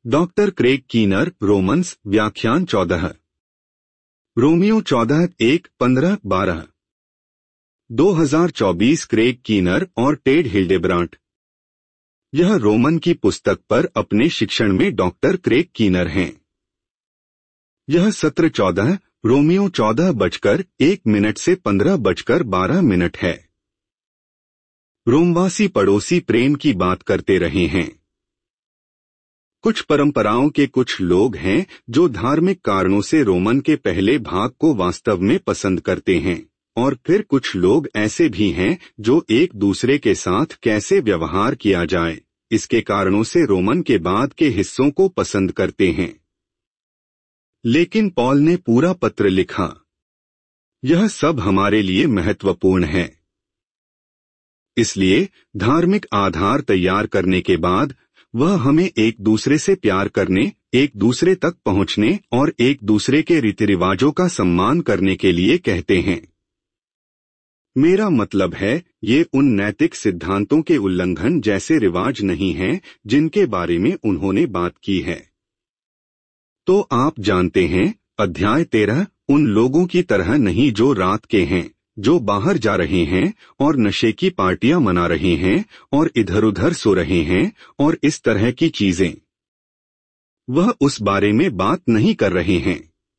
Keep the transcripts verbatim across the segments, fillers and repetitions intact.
Doctor Craig keener, Romans, व्याख्यान चौदह। Romeo चौदह एक पंद्रह बारह। दो हज़ार चौबीस। क्रेग कीनर और टेड हिल्डेब्रांट। यह रोमन की पुस्तक पर अपने शिक्षण में डॉक्टर क्रेग कीनर हैं। यह सत्र चौदह, रोमियो चौदह बजकर एक मिनट से पंद्रह बजकर बारह मिनट है। रोमवासी पड़ोसी प्रेम की बात करते रहे हैं। कुछ परंपराओं के कुछ लोग हैं जो धार्मिक कारणों से रोमन के पहले भाग को वास्तव में पसंद करते हैं, और फिर कुछ लोग ऐसे भी हैं जो एक दूसरे के साथ कैसे व्यवहार किया जाए इसके कारणों से रोमन के बाद के हिस्सों को पसंद करते हैं। लेकिन पॉल ने पूरा पत्र लिखा। यह सब हमारे लिए महत्वपूर्ण है। इसलिए धार्मिक आधार तैयार करने के बाद वह हमें एक दूसरे से प्यार करने, एक दूसरे तक पहुंचने और एक दूसरे के रीति रिवाजों का सम्मान करने के लिए कहते हैं। मेरा मतलब है, ये उन नैतिक सिद्धांतों के उल्लंघन जैसे रिवाज नहीं हैं जिनके बारे में उन्होंने बात की है। तो आप जानते हैं, अध्याय तेरह, उन लोगों की तरह नहीं जो रात के हैं, जो बाहर जा रहे हैं और नशे की पार्टियां मना रहे हैं और इधर उधर सो रहे हैं और इस तरह की चीजें। वह उस बारे में बात नहीं कर रहे हैं,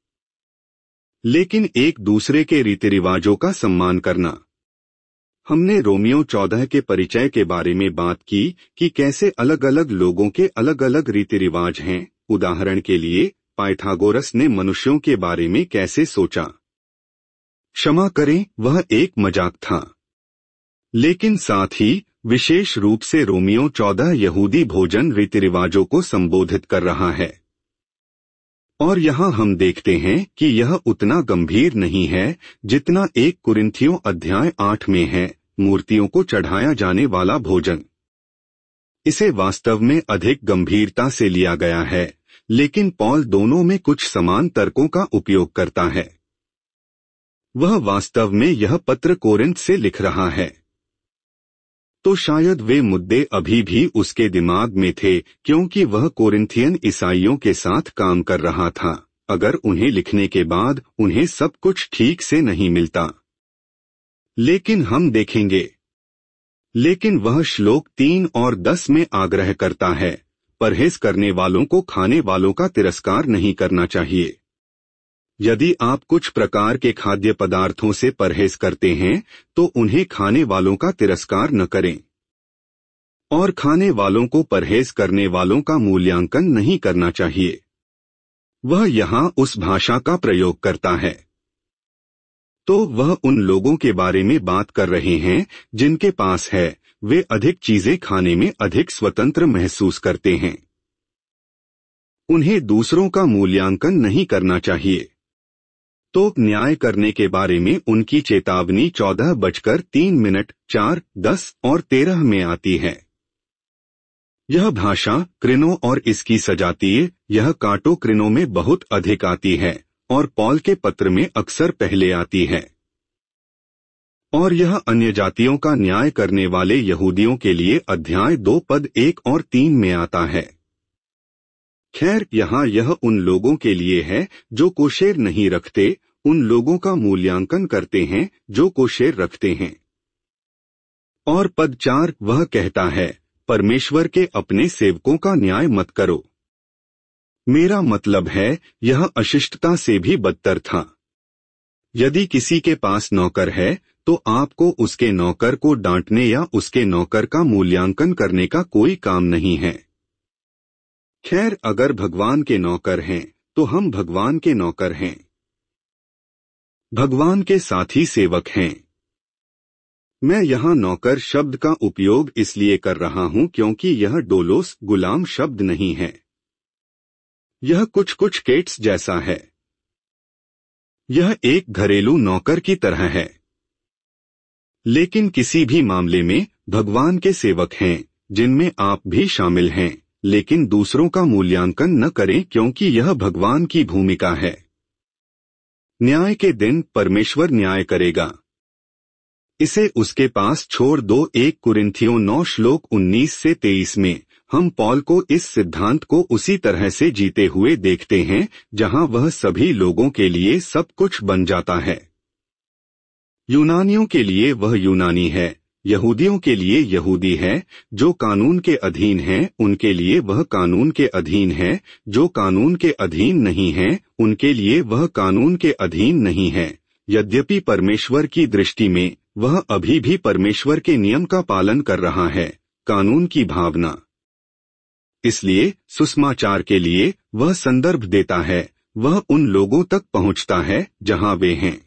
लेकिन एक दूसरे के रीति रिवाजों का सम्मान करना। हमने रोमियो चौदह के परिचय के बारे में बात की कि कैसे अलग अलग लोगों के अलग अलग रीति रिवाज हैं। उदाहरण के लिए, पाइथागोरस ने मनुष्यों के बारे में कैसे सोचा। क्षमा करें, वह एक मजाक था। लेकिन साथ ही विशेष रूप से रोमियो चौदह यहूदी भोजन रीति रिवाजों को संबोधित कर रहा है। और यहाँ हम देखते हैं कि यह उतना गंभीर नहीं है जितना एक कुरिन्थियों अध्याय आठ में है, मूर्तियों को चढ़ाया जाने वाला भोजन। इसे वास्तव में अधिक गंभीरता से लिया गया है, लेकिन पॉल दोनों में कुछ समान तर्कों का उपयोग करता है। वह वास्तव में यह पत्र कोरिन्थ से लिख रहा है, तो शायद वे मुद्दे अभी भी उसके दिमाग में थे क्योंकि वह कोरिन्थियन ईसाइयों के साथ काम कर रहा था, अगर उन्हें लिखने के बाद उन्हें सब कुछ ठीक से नहीं मिलता। लेकिन हम देखेंगे। लेकिन वह श्लोक तीन और दस में आग्रह करता है, परहेज करने वालों को खाने वालों का तिरस्कार नहीं करना चाहिए। यदि आप कुछ प्रकार के खाद्य पदार्थों से परहेज करते हैं तो उन्हें खाने वालों का तिरस्कार न करें, और खाने वालों को परहेज करने वालों का मूल्यांकन नहीं करना चाहिए। वह यहाँ उस भाषा का प्रयोग करता है। तो वह उन लोगों के बारे में बात कर रहे हैं जिनके पास है, वे अधिक चीजें खाने में अधिक स्वतंत्र महसूस करते हैं। उन्हें दूसरों का मूल्यांकन नहीं करना चाहिए। तो न्याय करने के बारे में उनकी चेतावनी चौदह बजकर तीन मिनट चार, दस और तेरह में आती है। यह भाषा क्रिनो और इसकी सजातीय, यह काटो क्रिनो में बहुत अधिक आती है और पॉल के पत्र में अक्सर पहले आती है। और यह अन्य जातियों का न्याय करने वाले यहूदियों के लिए अध्याय दो पद एक और तीन में आता है। खैर, यहाँ यह उन लोगों के लिए है जो कोशेर नहीं रखते, उन लोगों का मूल्यांकन करते हैं जो कोशेर रखते हैं। और पद चार वह कहता है, परमेश्वर के अपने सेवकों का न्याय मत करो। मेरा मतलब है, यह अशिष्टता से भी बदतर था। यदि किसी के पास नौकर है तो आपको उसके नौकर को डांटने या उसके नौकर का मूल्यांकन करने का कोई काम नहीं है। खैर, अगर भगवान के नौकर हैं तो हम भगवान के नौकर हैं, भगवान के साथी सेवक हैं। मैं यहाँ नौकर शब्द का उपयोग इसलिए कर रहा हूँ क्योंकि यह डोलोस गुलाम शब्द नहीं है। यह कुछ कुछ केट्स जैसा है। यह एक घरेलू नौकर की तरह है। लेकिन किसी भी मामले में भगवान के सेवक हैं, जिनमें आप भी शामिल हैं, लेकिन दूसरों का मूल्यांकन न करें क्योंकि यह भगवान की भूमिका है। न्याय के दिन परमेश्वर न्याय करेगा। इसे उसके पास छोड़ दो। एक कुरिन्थियों नौ श्लोक उन्नीस से तेईस में हम पॉल को इस सिद्धांत को उसी तरह से जीते हुए देखते हैं जहां वह सभी लोगों के लिए सब कुछ बन जाता है। यूनानियों के लिए वह यूनानी है, यहूदियों के लिए यहूदी है, जो कानून के अधीन हैं उनके लिए वह कानून के अधीन है, जो कानून के अधीन नहीं हैं उनके लिए वह कानून के अधीन नहीं है। यद्यपि परमेश्वर की दृष्टि में वह अभी भी परमेश्वर के नियम का पालन कर रहा है, कानून की भावना। इसलिए सुसमाचार के लिए वह संदर्भ देता है, वह उन लोगों तक पहुंचता है जहां वे हैं।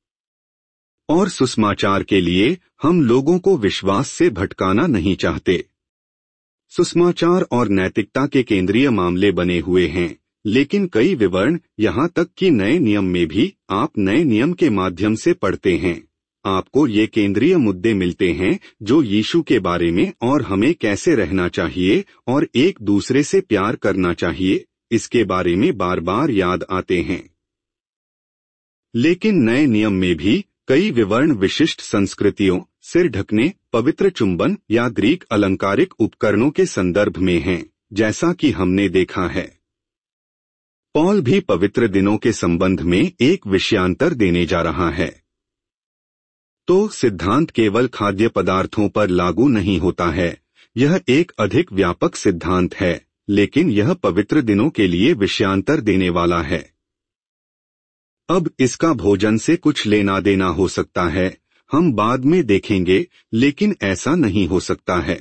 और सुसमाचार के लिए हम लोगों को विश्वास से भटकाना नहीं चाहते। सुसमाचार और नैतिकता के केंद्रीय मामले बने हुए हैं, लेकिन कई विवरण, यहाँ तक कि नए नियम में भी आप नए नियम के माध्यम से पढ़ते हैं, आपको ये केंद्रीय मुद्दे मिलते हैं जो यीशु के बारे में और हमें कैसे रहना चाहिए और एक दूसरे से प्यार करना चाहिए, इसके बारे में बार बार याद आते हैं। लेकिन नए नियम में भी कई विवरण विशिष्ट संस्कृतियों, सिर ढकने, पवित्र चुंबन या ग्रीक अलंकारिक उपकरणों के संदर्भ में हैं, जैसा कि हमने देखा है। पॉल भी पवित्र दिनों के संबंध में एक विषयांतर देने जा रहा है। तो सिद्धांत केवल खाद्य पदार्थों पर लागू नहीं होता है, यह एक अधिक व्यापक सिद्धांत है, लेकिन यह पवित्र दिनों के लिए विषयांतर देने वाला है। अब इसका भोजन से कुछ लेना देना हो सकता है, हम बाद में देखेंगे, लेकिन ऐसा नहीं हो सकता है।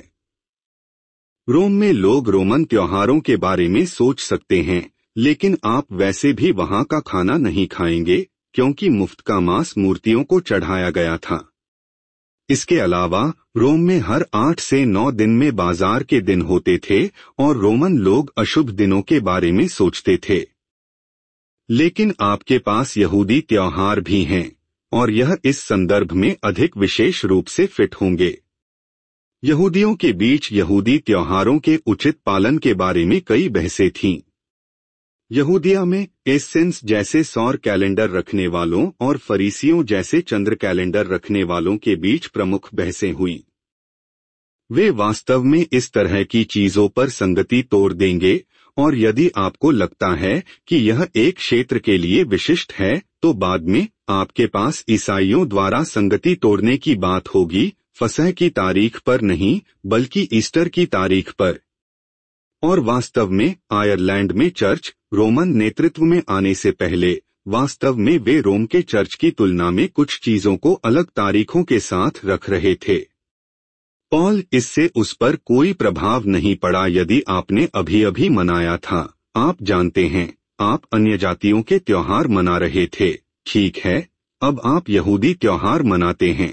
रोम में लोग रोमन त्योहारों के बारे में सोच सकते हैं, लेकिन आप वैसे भी वहां का खाना नहीं खाएंगे, क्योंकि मुफ्त का मांस मूर्तियों को चढ़ाया गया था। इसके अलावा रोम में हर आठ से नौ दिन में बाजार के दिन होते थे और रोमन लोग अशुभ दिनों के बारे में सोचते थे। लेकिन आपके पास यहूदी त्योहार भी हैं, और यह इस संदर्भ में अधिक विशेष रूप से फिट होंगे। यहूदियों के बीच यहूदी त्योहारों के उचित पालन के बारे में कई बहसें थीं। यहूदिया में एसेंस जैसे सौर कैलेंडर रखने वालों और फरीसियों जैसे चंद्र कैलेंडर रखने वालों के बीच प्रमुख बहसें हुईं। वे वास्तव में इस तरह की चीजों पर संगति तोड़ देंगे, और यदि आपको लगता है कि यह एक क्षेत्र के लिए विशिष्ट है, तो बाद में आपके पास ईसाइयों द्वारा संगति तोड़ने की बात होगी, फसह की तारीख पर नहीं बल्कि ईस्टर की तारीख पर। और वास्तव में आयरलैंड में चर्च रोमन नेतृत्व में आने से पहले वास्तव में वे रोम के चर्च की तुलना में कुछ चीजों को अलग तारीखों के साथ रख रहे थे। पॉल इससे उस पर कोई प्रभाव नहीं पड़ा यदि आपने अभी अभी मनाया था। आप जानते हैं, आप अन्य जातियों के त्योहार मना रहे थे, ठीक है, अब आप यहूदी त्योहार मनाते हैं।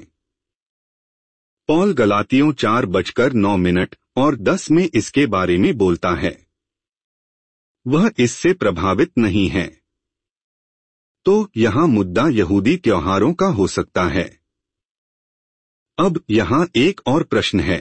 पॉल गलातियों चार बजकर नौ मिनट और दस में इसके बारे में बोलता है। वह इससे प्रभावित नहीं है। तो यहाँ मुद्दा यहूदी त्योहारों का हो सकता है। अब यहाँ एक और प्रश्न है,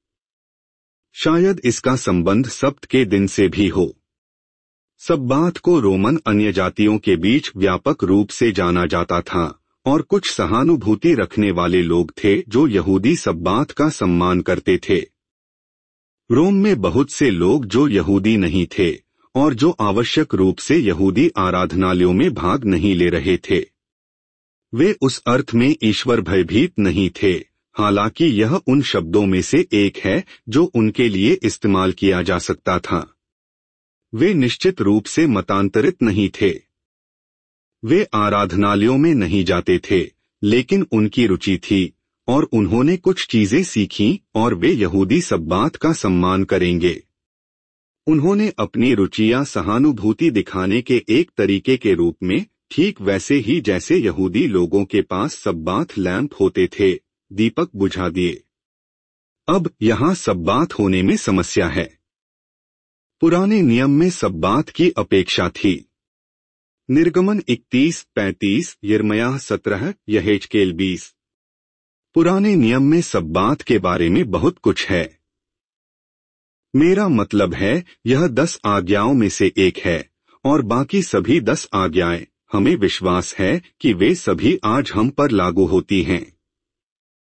शायद इसका संबंध सब्त के दिन से भी हो। सब्बात को रोमन अन्य जातियों के बीच व्यापक रूप से जाना जाता था, और कुछ सहानुभूति रखने वाले लोग थे जो यहूदी सब्बात का सम्मान करते थे। रोम में बहुत से लोग जो यहूदी नहीं थे और जो आवश्यक रूप से यहूदी आराधनालयों में भाग नहीं ले रहे थे। वे उस अर्थ में ईश्वर भयभीत नहीं थे, हालांकि यह उन शब्दों में से एक है जो उनके लिए इस्तेमाल किया जा सकता था। वे निश्चित रूप से मतांतरित नहीं थे। वे आराधनालयों में नहीं जाते थे, लेकिन उनकी रुचि थी और उन्होंने कुछ चीजें सीखीं और वे यहूदी सब्बात का सम्मान करेंगे। उन्होंने अपनी रुचियां सहानुभूति दिखाने के एक तरीके के रूप में, ठीक वैसे ही जैसे यहूदी लोगों के पास सब्बात लैंप होते थे, दीपक बुझा दिए। अब यहाँ सब्बात होने में समस्या है। पुराने नियम में सब्बात की अपेक्षा थी। निर्गमन इकतीस पैंतीस, यिर्मयाह सत्रह, यहेजकेल बीस। पुराने नियम में सब्बात के बारे में बहुत कुछ है। मेरा मतलब है, यह दस आज्ञाओं में से एक है, और बाकी सभी दस आज्ञाएं, हमें विश्वास है कि वे सभी आज हम पर लागू होती हैं।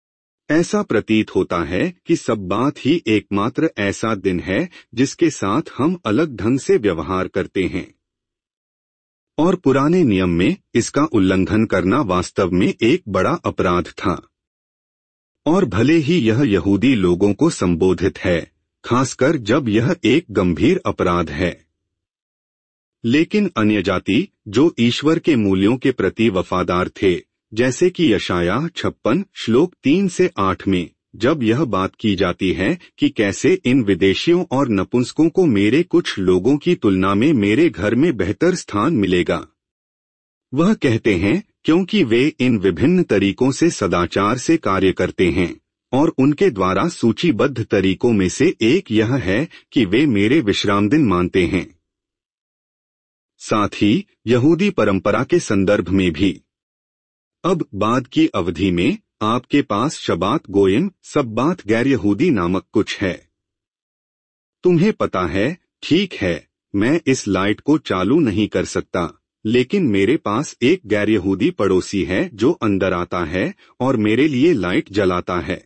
ऐसा प्रतीत होता है कि सब बात ही एकमात्र ऐसा दिन है जिसके साथ हम अलग ढंग से व्यवहार करते हैं, और पुराने नियम में इसका उल्लंघन करना वास्तव में एक बड़ा अपराध था। और भले ही यह यहूदी लोगों को संबोधित है, खासकर जब यह एक गंभीर अपराध है, लेकिन अन्य जाति जो ईश्वर के मूल्यों के प्रति वफादार थे, जैसे कि यशायाह छप्पन श्लोक तीन से आठ में जब यह बात की जाती है कि कैसे इन विदेशियों और नपुंसकों को मेरे कुछ लोगों की तुलना में मेरे घर में बेहतर स्थान मिलेगा, वह कहते हैं क्योंकि वे इन विभिन्न तरीकों से सदाचार से कार्य करते हैं, और उनके द्वारा सूचीबद्ध तरीकों में से एक यह है कि वे मेरे विश्राम दिन मानते हैं। साथ ही यहूदी परंपरा के संदर्भ में भी अब बाद की अवधि में आपके पास शबात गोयम सब्बात गैर यहूदी नामक कुछ है। तुम्हें पता है, ठीक है, मैं इस लाइट को चालू नहीं कर सकता, लेकिन मेरे पास एक गैर यहूदी पड़ोसी है जो अंदर आता है और मेरे लिए लाइट जलाता है।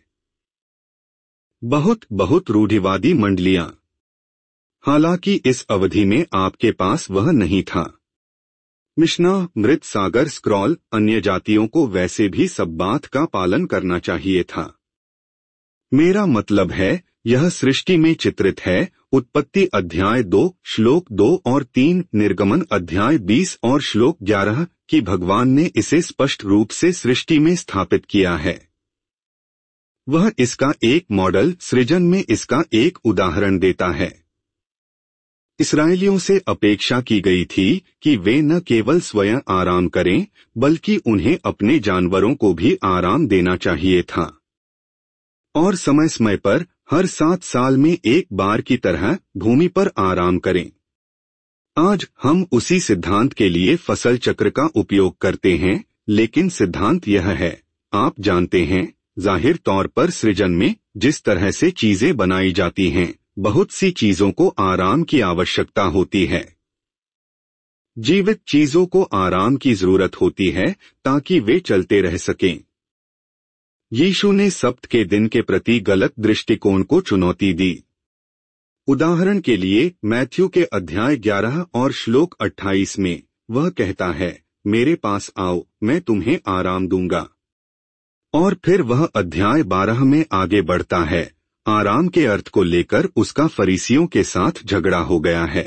बहुत बहुत रूढ़िवादी मंडलियां। हालांकि इस अवधि में आपके पास वह नहीं था। मिशना मृत सागर स्क्रॉल अन्य जातियों को वैसे भी सब बात का पालन करना चाहिए था। मेरा मतलब है, यह सृष्टि में चित्रित है। उत्पत्ति अध्याय दो श्लोक दो और तीन, निर्गमन अध्याय बीस और श्लोक ग्यारह कि भगवान ने इसे स्पष्ट रूप से सृष्टि में स्थापित किया है। वह इसका एक मॉडल सृजन में इसका एक उदाहरण देता है। इस्राएलियों से अपेक्षा की गई थी कि वे न केवल स्वयं आराम करें, बल्कि उन्हें अपने जानवरों को भी आराम देना चाहिए था, और समय समय पर हर सात साल में एक बार की तरह भूमि पर आराम करें। आज हम उसी सिद्धांत के लिए फसल चक्र का उपयोग करते हैं, लेकिन सिद्धांत यह है, आप जानते हैं, जाहिर तौर पर सृजन में जिस तरह से चीजें बनाई जाती हैं, बहुत सी चीजों को आराम की आवश्यकता होती है। जीवित चीजों को आराम की जरूरत होती है ताकि वे चलते रह सकें। यीशु ने सब्त के दिन के प्रति गलत दृष्टिकोण को चुनौती दी। उदाहरण के लिए मैथ्यू के अध्याय ग्यारह और श्लोक अट्ठाईस में वह कहता है, मेरे पास आओ, मैं तुम्हें आराम दूंगा। और फिर वह अध्याय बारह में आगे बढ़ता है। आराम के अर्थ को लेकर उसका फरीसियों के साथ झगड़ा हो गया है।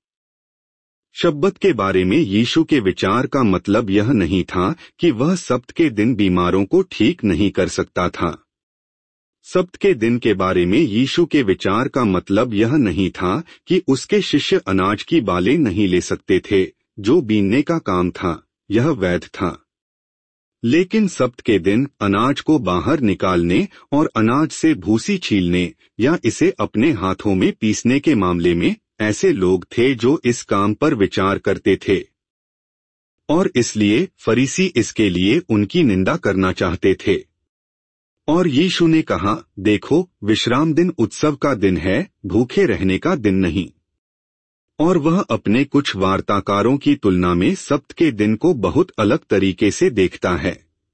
शब्बत के बारे में यीशु के विचार का मतलब यह नहीं था कि वह सब्त के दिन बीमारों को ठीक नहीं कर सकता था। सब्त के दिन के बारे में यीशु के विचार का मतलब यह नहीं था कि उसके शिष्य अनाज की बालें नहीं ले सकते थे, जो बीनने का काम था, यह वैध था। लेकिन सब्त के दिन अनाज को बाहर निकालने और अनाज से भूसी छीलने या इसे अपने हाथों में पीसने के मामले में ऐसे लोग थे जो इस काम पर विचार करते थे, और इसलिए फरीसी इसके लिए उनकी निंदा करना चाहते थे। और यीशु ने कहा, देखो, विश्राम दिन उत्सव का दिन है, भूखे रहने का दिन नहीं। और वह अपने कुछ वार्ताकारों की तुलना में सब्त के दिन को बहुत अलग तरीके से देखता है।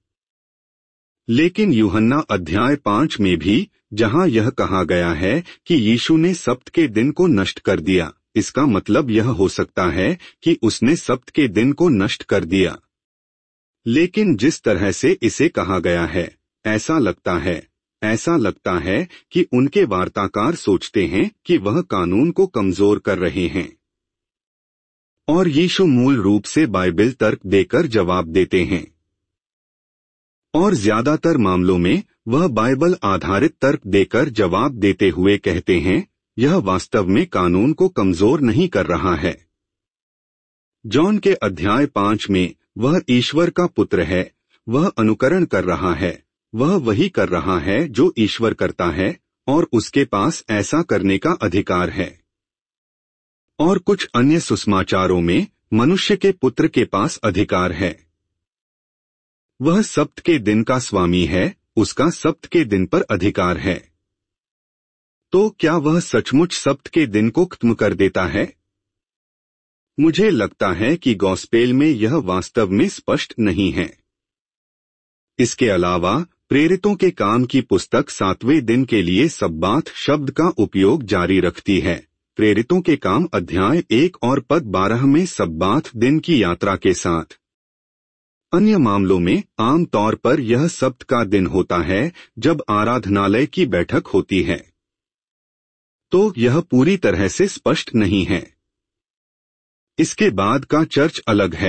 लेकिन यूहन्ना अध्याय पाँच में भी, जहां यह कहा गया है कि यीशु ने सब्त के दिन को नष्ट कर दिया, इसका मतलब यह हो सकता है कि उसने सब्त के दिन को नष्ट कर दिया। लेकिन जिस तरह से इसे कहा गया है, ऐसा लगता है ऐसा लगता है कि उनके वार्ताकार सोचते हैं कि वह कानून को कमजोर कर रहे हैं। और यीशु मूल रूप से बाइबल तर्क देकर जवाब देते हैं, और ज्यादातर मामलों में वह बाइबल आधारित तर्क देकर जवाब देते हुए कहते हैं, यह वास्तव में कानून को कमजोर नहीं कर रहा है। जॉन के अध्याय पाँच में वह ईश्वर का पुत्र है, वह अनुकरण कर रहा है, वह वही कर रहा है जो ईश्वर करता है, और उसके पास ऐसा करने का अधिकार है। और कुछ अन्य सुसमाचारों में मनुष्य के पुत्र के पास अधिकार है। वह सब्त के दिन का स्वामी है, उसका सब्त के दिन पर अधिकार है। तो क्या वह सचमुच सब्त के दिन को खत्म कर देता है? मुझे लगता है कि गॉस्पेल में यह वास्तव में स्पष्ट नहीं है। इसके अलावा प्रेरितों के काम की पुस्तक सातवें दिन के लिए सब्बात शब्द का उपयोग जारी रखती है। प्रेरितों के काम अध्याय एक और पद बारह में सब्बात दिन की यात्रा के साथ। अन्य मामलों में आम तौर पर यह सब्त का दिन होता है जब आराधनालय की बैठक होती है, तो यह पूरी तरह से स्पष्ट नहीं है। इसके बाद का चर्च अलग है।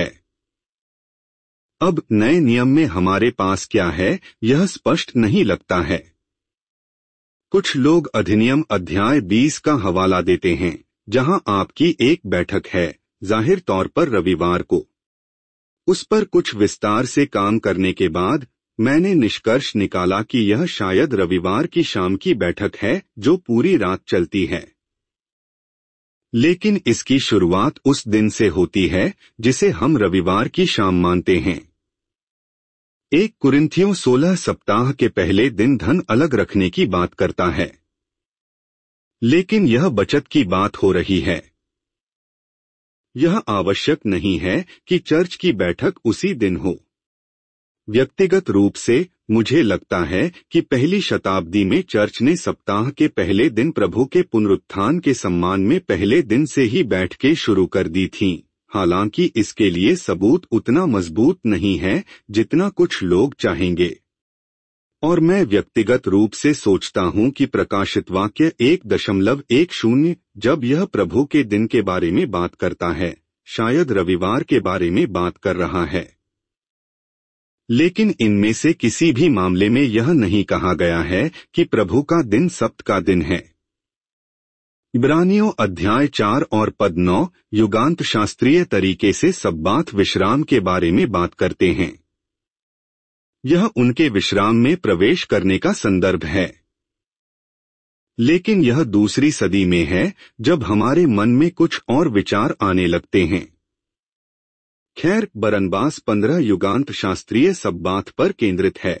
अब नए नियम में हमारे पास क्या है यह स्पष्ट नहीं लगता है। कुछ लोग अधिनियम अध्याय बीस का हवाला देते हैं, जहां आपकी एक बैठक है, जाहिर तौर पर रविवार को। उस पर कुछ विस्तार से काम करने के बाद मैंने निष्कर्ष निकाला कि यह शायद रविवार की शाम की बैठक है जो पूरी रात चलती है। लेकिन इसकी शुरुआत उस दिन से होती है जिसे हम रविवार की शाम मानते हैं। एक कुरिन्थियों सोलह सप्ताह के पहले दिन धन अलग रखने की बात करता है, लेकिन यह बचत की बात हो रही है। यह आवश्यक नहीं है कि चर्च की बैठक उसी दिन हो। व्यक्तिगत रूप से मुझे लगता है कि पहली शताब्दी में चर्च ने सप्ताह के पहले दिन प्रभु के पुनरुत्थान के सम्मान में पहले दिन से ही बैठकें शुरू कर दी थीं, हालांकि इसके लिए सबूत उतना मजबूत नहीं है जितना कुछ लोग चाहेंगे। और मैं व्यक्तिगत रूप से सोचता हूं कि प्रकाशित वाक्य एक दशमलव एक शून्य जब यह प्रभु के दिन के बारे में बात करता है, शायद रविवार के बारे में बात कर रहा है। लेकिन इनमें से किसी भी मामले में यह नहीं कहा गया है कि प्रभु का दिन सब्त का दिन है। इब्रानियों अध्याय चार और पद नौ युगांत शास्त्रीय तरीके से सब्बात विश्राम के बारे में बात करते हैं। यह उनके विश्राम में प्रवेश करने का संदर्भ है। लेकिन यह दूसरी सदी में है जब हमारे मन में कुछ और विचार आने लगते हैं। खैर, बरनबास पंद्रह युगांत शास्त्रीय सब्बात पर केंद्रित है।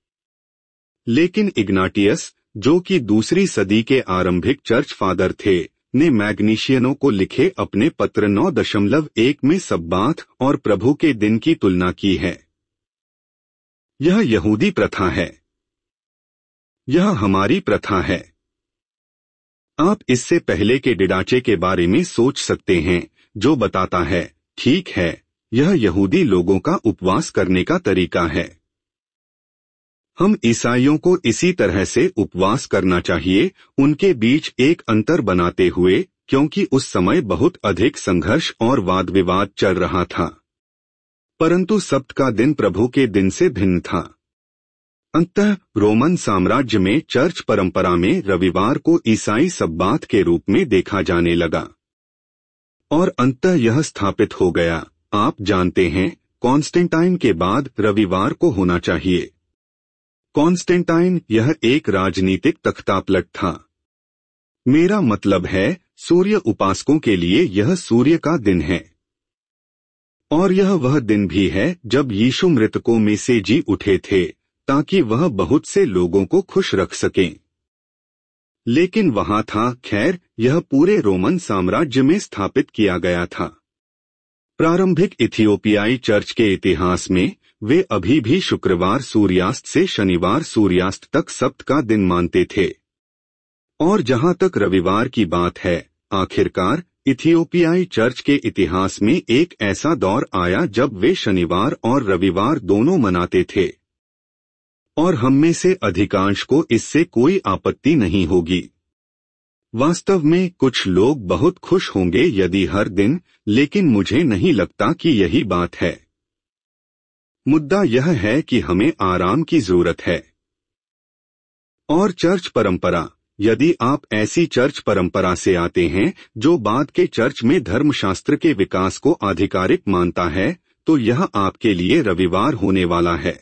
लेकिन इग्नाटियस, जो कि दूसरी सदी के आरंभिक चर्च फादर थे, ने मैग्नीशियनों को लिखे अपने पत्र नौ दशमलव एक में सब्बात और प्रभु के दिन की तुलना की है। यह यहूदी प्रथा है। यह हमारी प्रथा है। आप इससे पहले के डिडाचे के बारे में सोच सकते हैं, जो बताता है, ठीक है, यह यहूदी लोगों का उपवास करने का तरीका है। हम ईसाइयों को इसी तरह से उपवास करना चाहिए, उनके बीच एक अंतर बनाते हुए, क्योंकि उस समय बहुत अधिक संघर्ष और वाद विवाद चल रहा था। परंतु सब्त का दिन प्रभु के दिन से भिन्न था। अंततः रोमन साम्राज्य में चर्च परंपरा में रविवार को ईसाई सब्बात के रूप में देखा जाने लगा और अंततः यह स्थापित हो गया। आप जानते हैं, कॉन्स्टेंटाइन के बाद रविवार को होना चाहिए। कॉन्स्टेंटाइन यह एक राजनीतिक तख्तापलट था। मेरा मतलब है, सूर्य उपासकों के लिए यह सूर्य का दिन है। और यह वह दिन भी है जब यीशु मृतकों में से जी उठे थे, ताकि वह बहुत से लोगों को खुश रख सकें। लेकिन वहां था, खैर, यह पूरे रोमन साम्राज्य में स्थापित किया गया था। प्रारंभिक इथियोपियाई चर्च के इतिहास में वे अभी भी शुक्रवार सूर्यास्त से शनिवार सूर्यास्त तक सब्त का दिन मानते थे। और जहां तक रविवार की बात है, आखिरकार इथियोपियाई चर्च के इतिहास में एक ऐसा दौर आया जब वे शनिवार और रविवार दोनों मनाते थे। और हम में से अधिकांश को इससे कोई आपत्ति नहीं होगी। वास्तव में कुछ लोग बहुत खुश होंगे यदि हर दिन, लेकिन मुझे नहीं लगता कि यही बात है। मुद्दा यह है कि हमें आराम की जरूरत है। और चर्च परंपरा, यदि आप ऐसी चर्च परंपरा से आते हैं जो बाद के चर्च में धर्मशास्त्र के विकास को आधिकारिक मानता है, तो यह आपके लिए रविवार होने वाला है।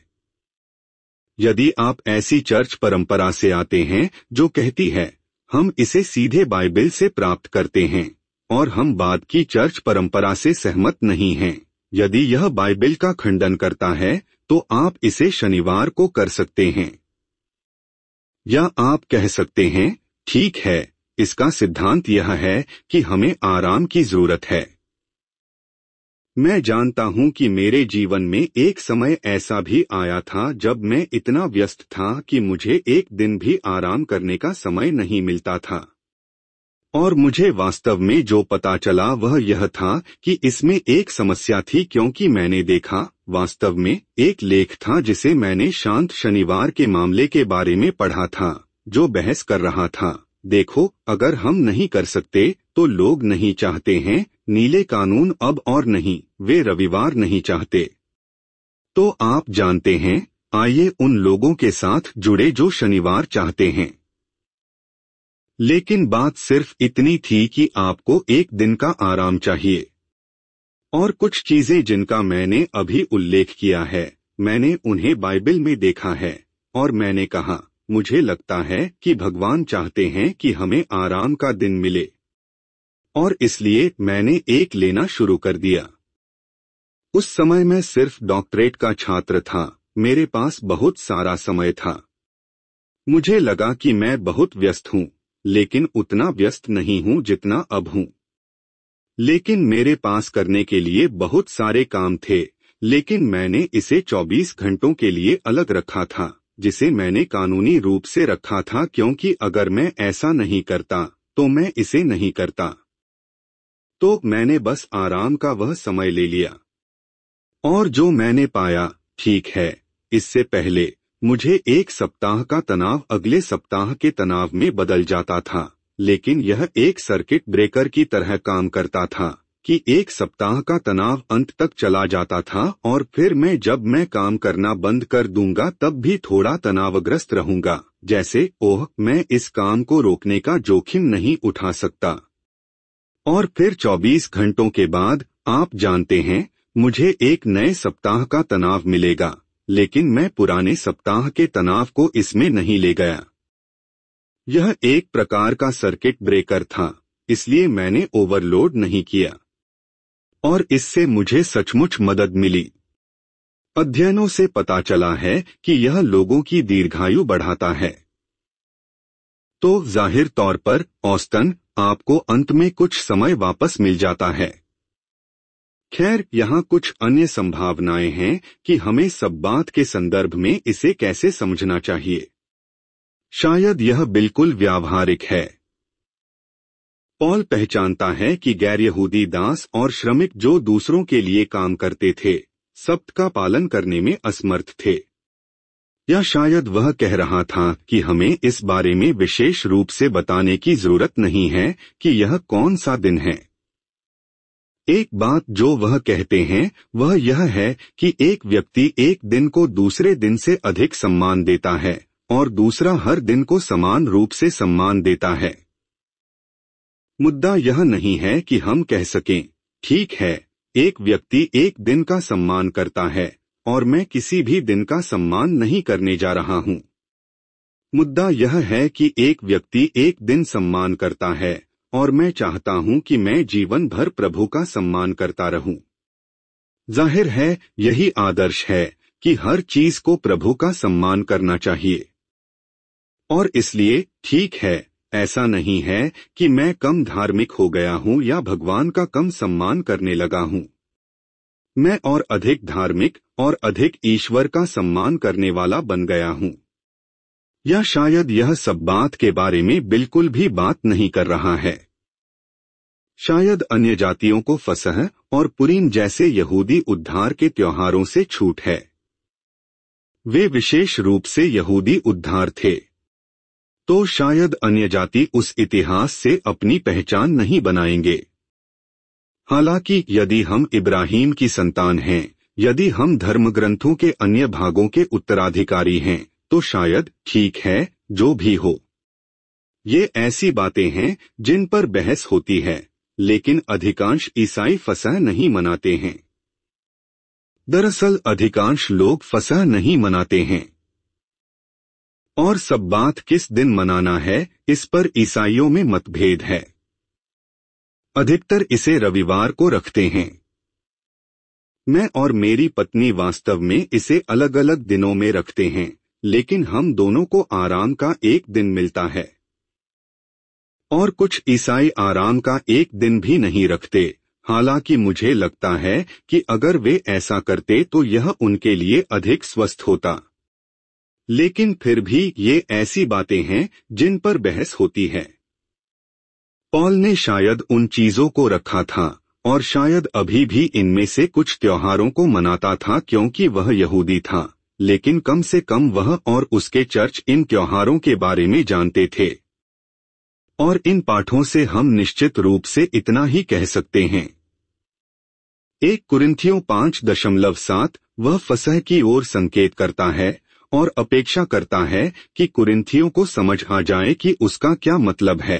यदि आप ऐसी चर्च परंपरा से आते हैं जो कहती है, हम इसे सीधे बाइबल से प्राप्त करते हैं, और हम बाद की चर्च परंपरा से सहमत नहीं हैं, यदि यह बाइबल का खंडन करता है, तो आप इसे शनिवार को कर सकते हैं। या आप कह सकते हैं, ठीक है, इसका सिद्धांत यह है कि हमें आराम की जरूरत है। मैं जानता हूं कि मेरे जीवन में एक समय ऐसा भी आया था जब मैं इतना व्यस्त था कि मुझे एक दिन भी आराम करने का समय नहीं मिलता था। और मुझे वास्तव में जो पता चला वह यह था कि इसमें एक समस्या थी, क्योंकि मैंने देखा, वास्तव में एक लेख था जिसे मैंने शांत शनिवार के मामले के बारे में पढ़ा था, जो बहस कर रहा था, देखो, अगर हम नहीं कर सकते तो लोग नहीं चाहते हैं, नीले कानून अब और नहीं, वे रविवार नहीं चाहते। तो आप जानते हैं, आइए उन लोगों के साथ जुड़े जो शनिवार चाहते हैं। लेकिन बात सिर्फ इतनी थी कि आपको एक दिन का आराम चाहिए। और कुछ चीजें जिनका मैंने अभी उल्लेख किया है, मैंने उन्हें बाइबल में देखा है, और मैंने कहा, मुझे लगता है कि भगवान चाहते हैं कि हमें आराम का दिन मिले। और इसलिए मैंने एक लेना शुरू कर दिया। उस समय मैं सिर्फ डॉक्टरेट का छात्र था, मेरे पास बहुत सारा समय था। मुझे लगा कि मैं बहुत व्यस्त हूँ, लेकिन उतना व्यस्त नहीं हूँ जितना अब हूँ। लेकिन मेरे पास करने के लिए बहुत सारे काम थे, लेकिन मैंने इसे चौबीस घंटों के लिए अलग रखा था, जिसे मैंने कानूनी रूप से रखा था, क्योंकि अगर मैं ऐसा नहीं करता तो मैं इसे नहीं करता। तो मैंने बस आराम का वह समय ले लिया। और जो मैंने पाया, ठीक है, इससे पहले मुझे एक सप्ताह का तनाव अगले सप्ताह के तनाव में बदल जाता था, लेकिन यह एक सर्किट ब्रेकर की तरह काम करता था कि एक सप्ताह का तनाव अंत तक चला जाता था, और फिर मैं जब मैं काम करना बंद कर दूंगा तब भी थोड़ा तनावग्रस्त रहूंगा, जैसे ओह, मैं इस काम को रोकने का जोखिम नहीं उठा सकता। और फिर चौबीस घंटों के बाद, आप जानते हैं, मुझे एक नए सप्ताह का तनाव मिलेगा, लेकिन मैं पुराने सप्ताह के तनाव को इसमें नहीं ले गया। यह एक प्रकार का सर्किट ब्रेकर था, इसलिए मैंने ओवरलोड नहीं किया। और इससे मुझे सचमुच मदद मिली। अध्ययनों से पता चला है कि यह लोगों की दीर्घायु बढ़ाता है। तो जाहिर तौर पर औसतन आपको अंत में कुछ समय वापस मिल जाता है। खैर, यहाँ कुछ अन्य संभावनाएं हैं कि हमें सब बात के संदर्भ में इसे कैसे समझना चाहिए। शायद यह बिल्कुल व्यावहारिक है। पॉल पहचानता है कि गैर यहूदी दास और श्रमिक जो दूसरों के लिए काम करते थे, सब्त का पालन करने में असमर्थ थे। या शायद वह कह रहा था कि हमें इस बारे में विशेष रूप से बताने की जरूरत नहीं है कि यह कौन सा दिन है। एक बात जो वह कहते हैं वह यह है कि एक व्यक्ति एक दिन को दूसरे दिन से अधिक सम्मान देता है, और दूसरा हर दिन को समान रूप से सम्मान देता है। मुद्दा यह नहीं है कि हम कह सकें, ठीक है, एक व्यक्ति एक दिन का सम्मान करता है और मैं किसी भी दिन का सम्मान नहीं करने जा रहा हूं। मुद्दा यह है कि एक व्यक्ति एक दिन सम्मान करता है और मैं चाहता हूं कि मैं जीवन भर प्रभु का सम्मान करता रहूं। जाहिर है, यही आदर्श है कि हर चीज को प्रभु का सम्मान करना चाहिए। और इसलिए, ठीक है, ऐसा नहीं है कि मैं कम धार्मिक हो गया हूं या भगवान का कम सम्मान करने लगा हूं। मैं और अधिक धार्मिक और अधिक ईश्वर का सम्मान करने वाला बन गया हूं। या शायद यह सब बात के बारे में बिल्कुल भी बात नहीं कर रहा है। शायद अन्य जातियों को फसह और पुरीम जैसे यहूदी उद्धार के त्योहारों से छूट है। वे विशेष रूप से यहूदी उद्धार थे। तो शायद अन्य जाति उस इतिहास से अपनी पहचान नहीं बनाएंगे। हालांकि यदि हम इब्राहिम की संतान हैं, यदि हम धर्मग्रंथों के अन्य भागों के उत्तराधिकारी हैं, तो शायद, ठीक है, जो भी हो। ये ऐसी बातें हैं जिन पर बहस होती है, लेकिन अधिकांश ईसाई फसह नहीं मनाते हैं। दरअसल अधिकांश लोग फसह नहीं मनाते हैं। और सब बात किस दिन मनाना है, इस पर ईसाइयों में मतभेद है। अधिकतर इसे रविवार को रखते हैं। मैं और मेरी पत्नी वास्तव में इसे अलग अलग दिनों में रखते हैं, लेकिन हम दोनों को आराम का एक दिन मिलता है। और कुछ ईसाई आराम का एक दिन भी नहीं रखते, हालांकि मुझे लगता है कि अगर वे ऐसा करते तो यह उनके लिए अधिक स्वस्थ होता। लेकिन फिर भी ये ऐसी बातें हैं जिन पर बहस होती है। पॉल ने शायद उन चीजों को रखा था और शायद अभी भी इनमें से कुछ त्योहारों को मनाता था क्योंकि वह यहूदी था, लेकिन कम से कम वह और उसके चर्च इन त्योहारों के बारे में जानते थे। और इन पाठों से हम निश्चित रूप से इतना ही कह सकते हैं। एक कुरिन्थियों पांच दशमलव सात वह फसह की ओर संकेत करता है और अपेक्षा करता है कि कुरिन्थियों को समझ आ जाए कि उसका क्या मतलब है।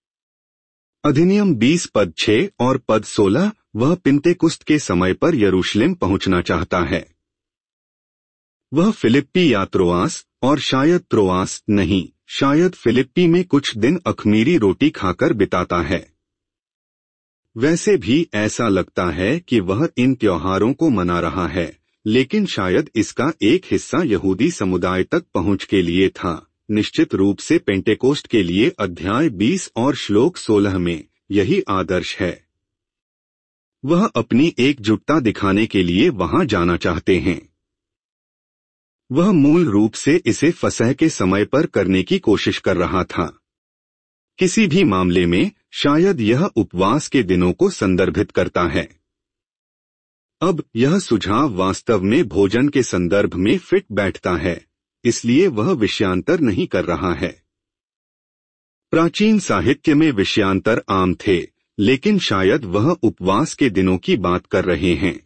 अधिनियम बीस पद छह और पद सोलह वह पिंतेकुस्त के समय पर यरूशलेम पहुंचना चाहता है। वह फिलिप्पी या त्रोआस और शायद त्रोआस नहीं, शायद फिलिप्पी में कुछ दिन अखमीरी रोटी खाकर बिताता है। वैसे भी ऐसा लगता है कि वह इन त्योहारों को मना रहा है, लेकिन शायद इसका एक हिस्सा यहूदी समुदाय तक पहुंच के लिए था। निश्चित रूप से पेंटेकोस्ट के लिए अध्याय बीस और श्लोक सोलह में यही आदर्श है। वह अपनी एकजुटता दिखाने के लिए वहां जाना चाहते हैं। वह मूल रूप से इसे फसह के समय पर करने की कोशिश कर रहा था। किसी भी मामले में शायद यह उपवास के दिनों को संदर्भित करता है। अब यह सुझाव वास्तव में भोजन के संदर्भ में फिट बैठता है, इसलिए वह विषयांतर नहीं कर रहा है। प्राचीन साहित्य में विषयांतर आम थे, लेकिन शायद वह उपवास के दिनों की बात कर रहे हैं।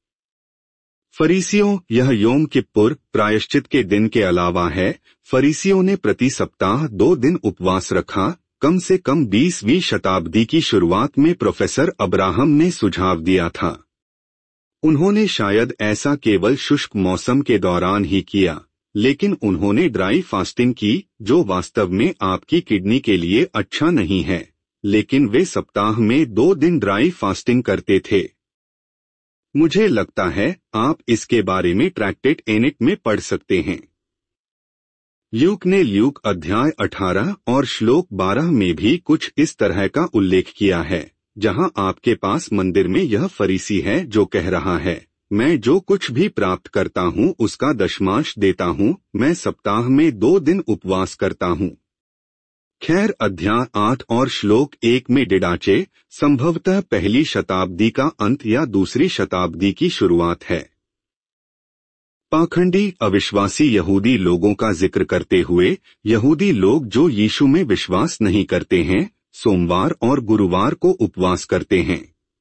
फरीसियों यह योम किप्पुर प्रायश्चित के दिन के अलावा है। फरीसियों ने प्रति सप्ताह दो दिन उपवास रखा। कम से कम बीसवीं शताब्दी की शुरुआत में प्रोफेसर अब्राहम ने सुझाव दिया था। उन्होंने शायद ऐसा केवल शुष्क मौसम के दौरान ही किया, लेकिन उन्होंने ड्राई फास्टिंग की, जो वास्तव में आपकी किडनी के लिए अच्छा नहीं है, लेकिन वे सप्ताह में दो दिन ड्राई फास्टिंग करते थे। मुझे लगता है आप इसके बारे में ट्रैक्टेट एनिट में पढ़ सकते हैं। ल्यूक ने ल्यूक अध्याय अठारह और श्लोक बारह में भी कुछ इस तरह का उल्लेख किया है, जहां आपके पास मंदिर में यह फरीसी है जो कह रहा है, मैं जो कुछ भी प्राप्त करता हूं उसका दशमांश देता हूं, मैं सप्ताह में दो दिन उपवास करता हूं। खैर अध्याय आठ और श्लोक एक में डिडाचे संभवतः पहली शताब्दी का अंत या दूसरी शताब्दी की शुरुआत है। पाखंडी अविश्वासी यहूदी लोगों का जिक्र करते हुए, यहूदी लोग जो यीशु में विश्वास नहीं करते हैं सोमवार और गुरुवार को उपवास करते हैं।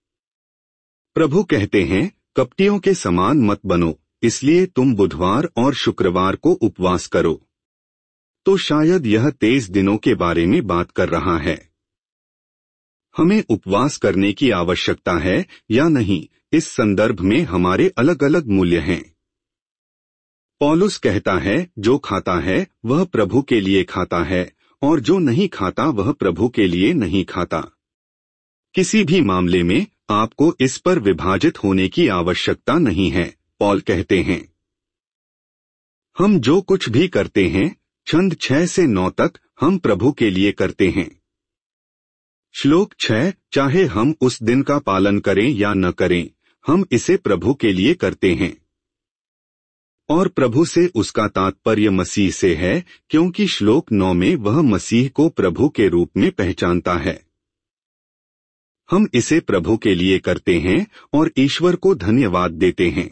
प्रभु कहते हैं, कपटियों के समान मत बनो, इसलिए तुम बुधवार और शुक्रवार को उपवास करो। तो शायद यह तेईस दिनों के बारे में बात कर रहा है। हमें उपवास करने की आवश्यकता है या नहीं, इस संदर्भ में हमारे अलग अलग मूल्य हैं। पौलुस कहता है, जो खाता है वह प्रभु के लिए खाता है और जो नहीं खाता वह प्रभु के लिए नहीं खाता। किसी भी मामले में आपको इस पर विभाजित होने की आवश्यकता नहीं है। पौल कहते हैं, हम जो कुछ भी करते हैं छंद छह से नौ तक हम प्रभु के लिए करते हैं। श्लोक छह, चाहे हम उस दिन का पालन करें या न करें, हम इसे प्रभु के लिए करते हैं। और प्रभु से उसका तात्पर्य मसीह से है, क्योंकि श्लोक नौ में वह मसीह को प्रभु के रूप में पहचानता है। हम इसे प्रभु के लिए करते हैं और ईश्वर को धन्यवाद देते हैं।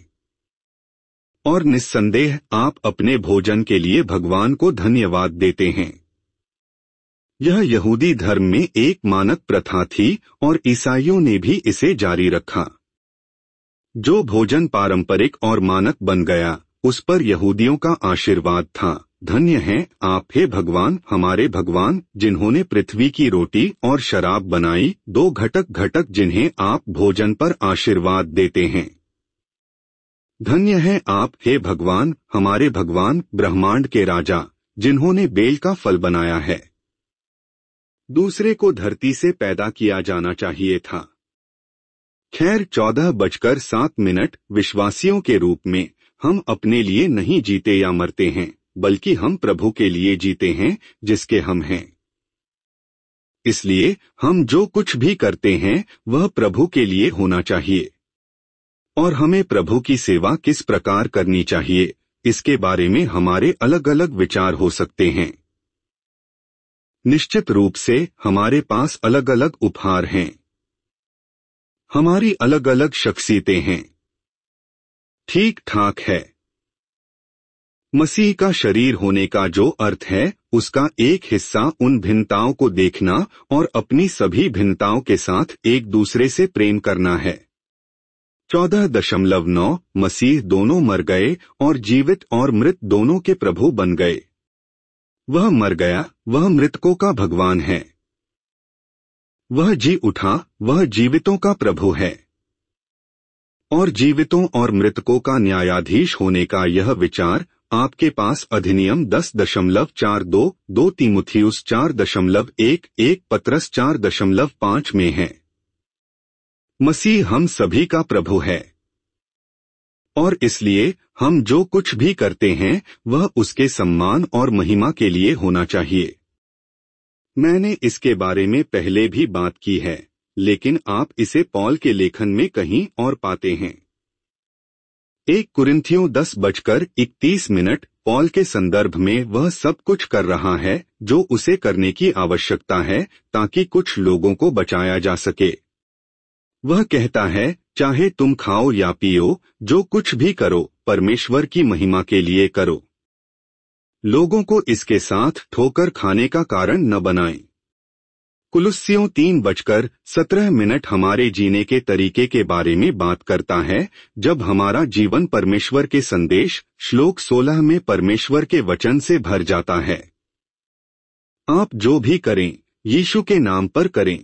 और निस्संदेह आप अपने भोजन के लिए भगवान को धन्यवाद देते हैं। यह यहूदी धर्म में एक मानक प्रथा थी और ईसाइयों ने भी इसे जारी रखा। जो भोजन पारंपरिक और मानक बन गया, उस पर यहूदियों का आशीर्वाद था। धन्य हैं आप हे भगवान, हमारे भगवान, जिन्होंने पृथ्वी की रोटी और शराब बनाई, दो घटक घटक जिन्हें आप भोजन पर आशीर्वाद देते हैं। धन्य हैं आप हे भगवान, हमारे भगवान, ब्रह्मांड के राजा, जिन्होंने बेल का फल बनाया है। दूसरे को धरती से पैदा किया जाना चाहिए था। खैर चौदह बजकर सात मिनट विश्वासियों के रूप में हम अपने लिए नहीं जीते या मरते हैं, बल्कि हम प्रभु के लिए जीते हैं जिसके हम हैं। इसलिए हम जो कुछ भी करते हैं वह प्रभु के लिए होना चाहिए। और हमें प्रभु की सेवा किस प्रकार करनी चाहिए, इसके बारे में हमारे अलग अलग विचार हो सकते हैं। निश्चित रूप से हमारे पास अलग अलग उपहार हैं, हमारी अलग अलग शख्सियतें हैं। ठीक ठाक है। मसीह का शरीर होने का जो अर्थ है, उसका एक हिस्सा उन भिन्नताओं को देखना और अपनी सभी भिन्नताओं के साथ एक दूसरे से प्रेम करना है। चौदह दशमलव नौ मसीह दोनों मर गए और जीवित और मृत दोनों के प्रभु बन गए। वह मर गया, वह मृतकों का भगवान है। वह जी उठा, वह जीवितों का प्रभु है। और जीवितों और मृतकों का न्यायाधीश होने का यह विचार आपके पास अधिनियम दस दशमलव चार दो, दो तीमुथियुस चार दशमलव एक, एक पत्रस चार दशमलव पाँच में है। मसीह हम सभी का प्रभु है और इसलिए हम जो कुछ भी करते हैं वह उसके सम्मान और महिमा के लिए होना चाहिए। मैंने इसके बारे में पहले भी बात की है, लेकिन आप इसे पौल के लेखन में कहीं और पाते हैं। एक कुरिन्थियों दस बजकर इकतीस मिनट पौल के संदर्भ में वह सब कुछ कर रहा है जो उसे करने की आवश्यकता है ताकि कुछ लोगों को बचाया जा सके। वह कहता है, चाहे तुम खाओ या पियो, जो कुछ भी करो परमेश्वर की महिमा के लिए करो। लोगों को इसके साथ ठोकर खाने का कारण न बनाएं। कुलुस्सियों तीन बजकर सत्रह मिनट हमारे जीने के तरीके के बारे में बात करता है, जब हमारा जीवन परमेश्वर के संदेश श्लोक सोलह में परमेश्वर के वचन से भर जाता है। आप जो भी करें यीशु के नाम पर करें।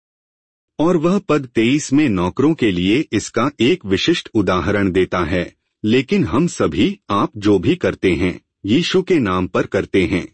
और वह पद तेईस में नौकरों के लिए इसका एक विशिष्ट उदाहरण देता है, लेकिन हम सभी आप जो भी करते हैं यीशु के नाम पर करते हैं।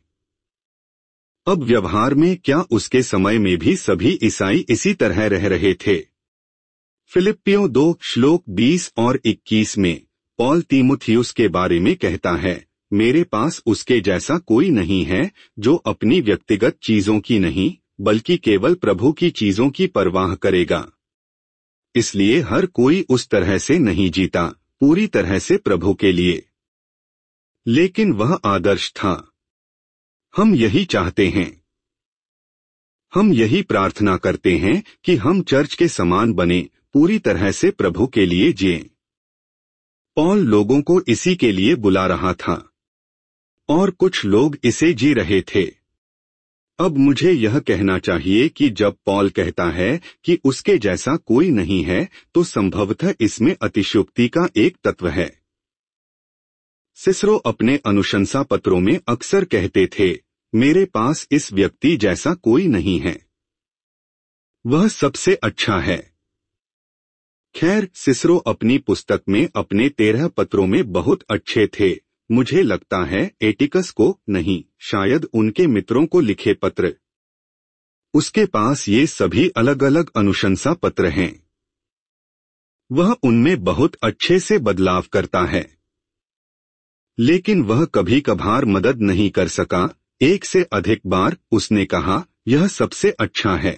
अब व्यवहार में क्या उसके समय में भी सभी ईसाई इसी तरह रह रहे थे? फिलिप्पियों दो श्लोक बीस और इक्कीस में पौल तीमुथियुस के बारे में कहता है, मेरे पास उसके जैसा कोई नहीं है जो अपनी व्यक्तिगत चीजों की नहीं बल्कि केवल प्रभु की चीजों की परवाह करेगा। इसलिए हर कोई उस तरह से नहीं जीता, पूरी तरह से प्रभु के लिए। लेकिन वह आदर्श था। हम यही चाहते हैं। हम यही प्रार्थना करते हैं कि हम चर्च के समान बने, पूरी तरह से प्रभु के लिए जिएं। पौल लोगों को इसी के लिए बुला रहा था और कुछ लोग इसे जी रहे थे। अब मुझे यह कहना चाहिए कि जब पौल कहता है कि उसके जैसा कोई नहीं है, तो संभवतः इसमें अतिशयोक्ति का एक तत्व है। सिसरो अपने अनुशंसा पत्रों में अक्सर कहते थे, मेरे पास इस व्यक्ति जैसा कोई नहीं है, वह सबसे अच्छा है। खैर, सिसरो अपनी पुस्तक में अपने तेरह पत्रों में बहुत अच्छे थे। मुझे लगता है एटिकस को नहीं, शायद उनके मित्रों को लिखे पत्र। उसके पास ये सभी अलग अलग अनुशंसा पत्र हैं। वह उनमें बहुत अच्छे से बदलाव करता है, लेकिन वह कभी कभार मदद नहीं कर सका। एक से अधिक बार उसने कहा, यह सबसे अच्छा है।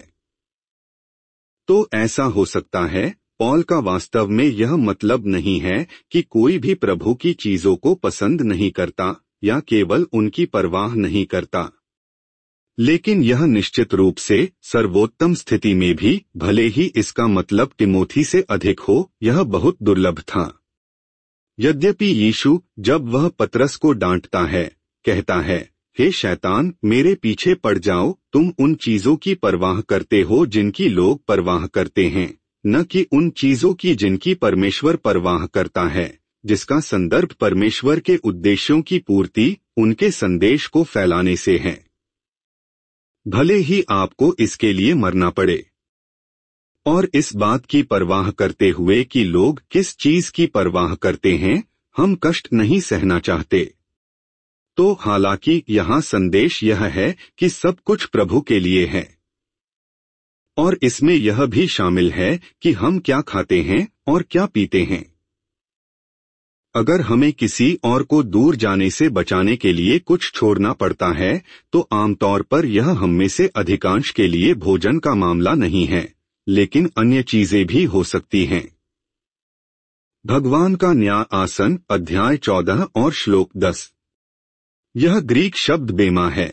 तो ऐसा हो सकता है पौल का वास्तव में यह मतलब नहीं है कि कोई भी प्रभु की चीजों को पसंद नहीं करता या केवल उनकी परवाह नहीं करता, लेकिन यह निश्चित रूप से सर्वोत्तम स्थिति में भी, भले ही इसका मतलब तिमोथी से अधिक हो, यह बहुत दुर्लभ था। यद्यपि यीशु जब वह पतरस को डांटता है, कहता है, हे शैतान, मेरे पीछे पड़ जाओ, तुम उन चीजों की परवाह करते हो जिनकी लोग परवाह करते हैं, न कि उन चीजों की जिनकी परमेश्वर परवाह करता है, जिसका संदर्भ परमेश्वर के उद्देश्यों की पूर्ति उनके संदेश को फैलाने से है, भले ही आपको इसके लिए मरना पड़े। और इस बात की परवाह करते हुए कि लोग किस चीज की परवाह करते हैं, हम कष्ट नहीं सहना चाहते। तो हालांकि यहाँ संदेश यह है कि सब कुछ प्रभु के लिए है, और इसमें यह भी शामिल है कि हम क्या खाते हैं और क्या पीते हैं। अगर हमें किसी और को दूर जाने से बचाने के लिए कुछ छोड़ना पड़ता है तो आमतौर पर यह हम में से अधिकांश के लिए भोजन का मामला नहीं है, लेकिन अन्य चीजें भी हो सकती हैं। भगवान का न्याय आसन, अध्याय चौदह और श्लोक दस। यह ग्रीक शब्द बेमा है।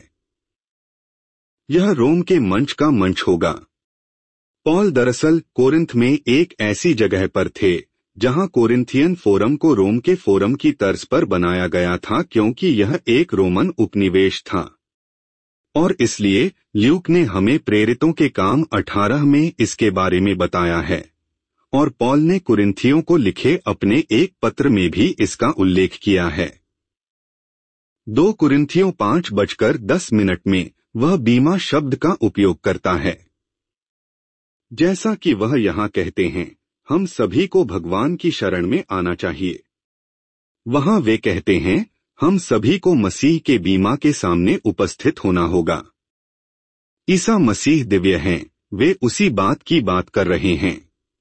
यह रोम के मंच का मंच होगा। पॉल दरअसल कोरिंथ में एक ऐसी जगह पर थे जहां कोरिंथियन फोरम को रोम के फोरम की तर्ज पर बनाया गया था, क्योंकि यह एक रोमन उपनिवेश था। और इसलिए ल्यूक ने हमें प्रेरितों के काम अठारह में इसके बारे में बताया है, और पॉल ने कुरिन्थियों को लिखे अपने एक पत्र में भी इसका उल्लेख किया है। दो कुरिन्थियों पांच बजकर दस मिनट में वह बीमा शब्द का उपयोग करता है। जैसा कि वह यहाँ कहते हैं, हम सभी को भगवान की शरण में आना चाहिए। वहां वे कहते हैं, हम सभी को मसीह के बीमा के सामने उपस्थित होना होगा। ईसा मसीह दिव्य हैं, वे उसी बात की बात कर रहे हैं।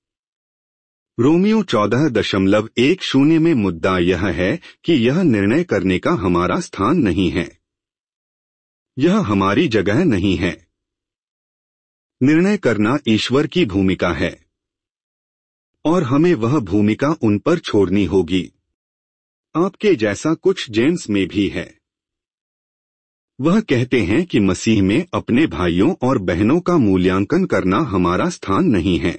रोमियो चौदह दशमलव एक शून्य में मुद्दा यह है कि यह निर्णय करने का हमारा स्थान नहीं है। यह हमारी जगह नहीं है। निर्णय करना ईश्वर की भूमिका है, और हमें वह भूमिका उन पर छोड़नी होगी। आपके जैसा कुछ जेम्स में भी है। वह कहते हैं कि मसीह में अपने भाइयों और बहनों का मूल्यांकन करना हमारा स्थान नहीं है।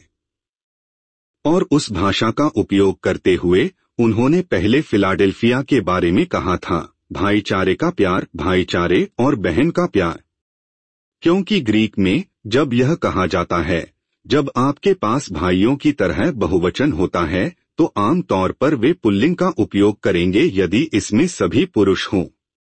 और उस भाषा का उपयोग करते हुए उन्होंने पहले फिलाडेल्फिया के बारे में कहा था, भाईचारे का प्यार, भाईचारे और बहन का प्यार। क्योंकि ग्रीक में जब यह कहा जाता है, जब आपके पास भाइयों की तरह बहुवचन होता है, तो आम तौर पर वे पुल्लिंग का उपयोग करेंगे यदि इसमें सभी पुरुष हों।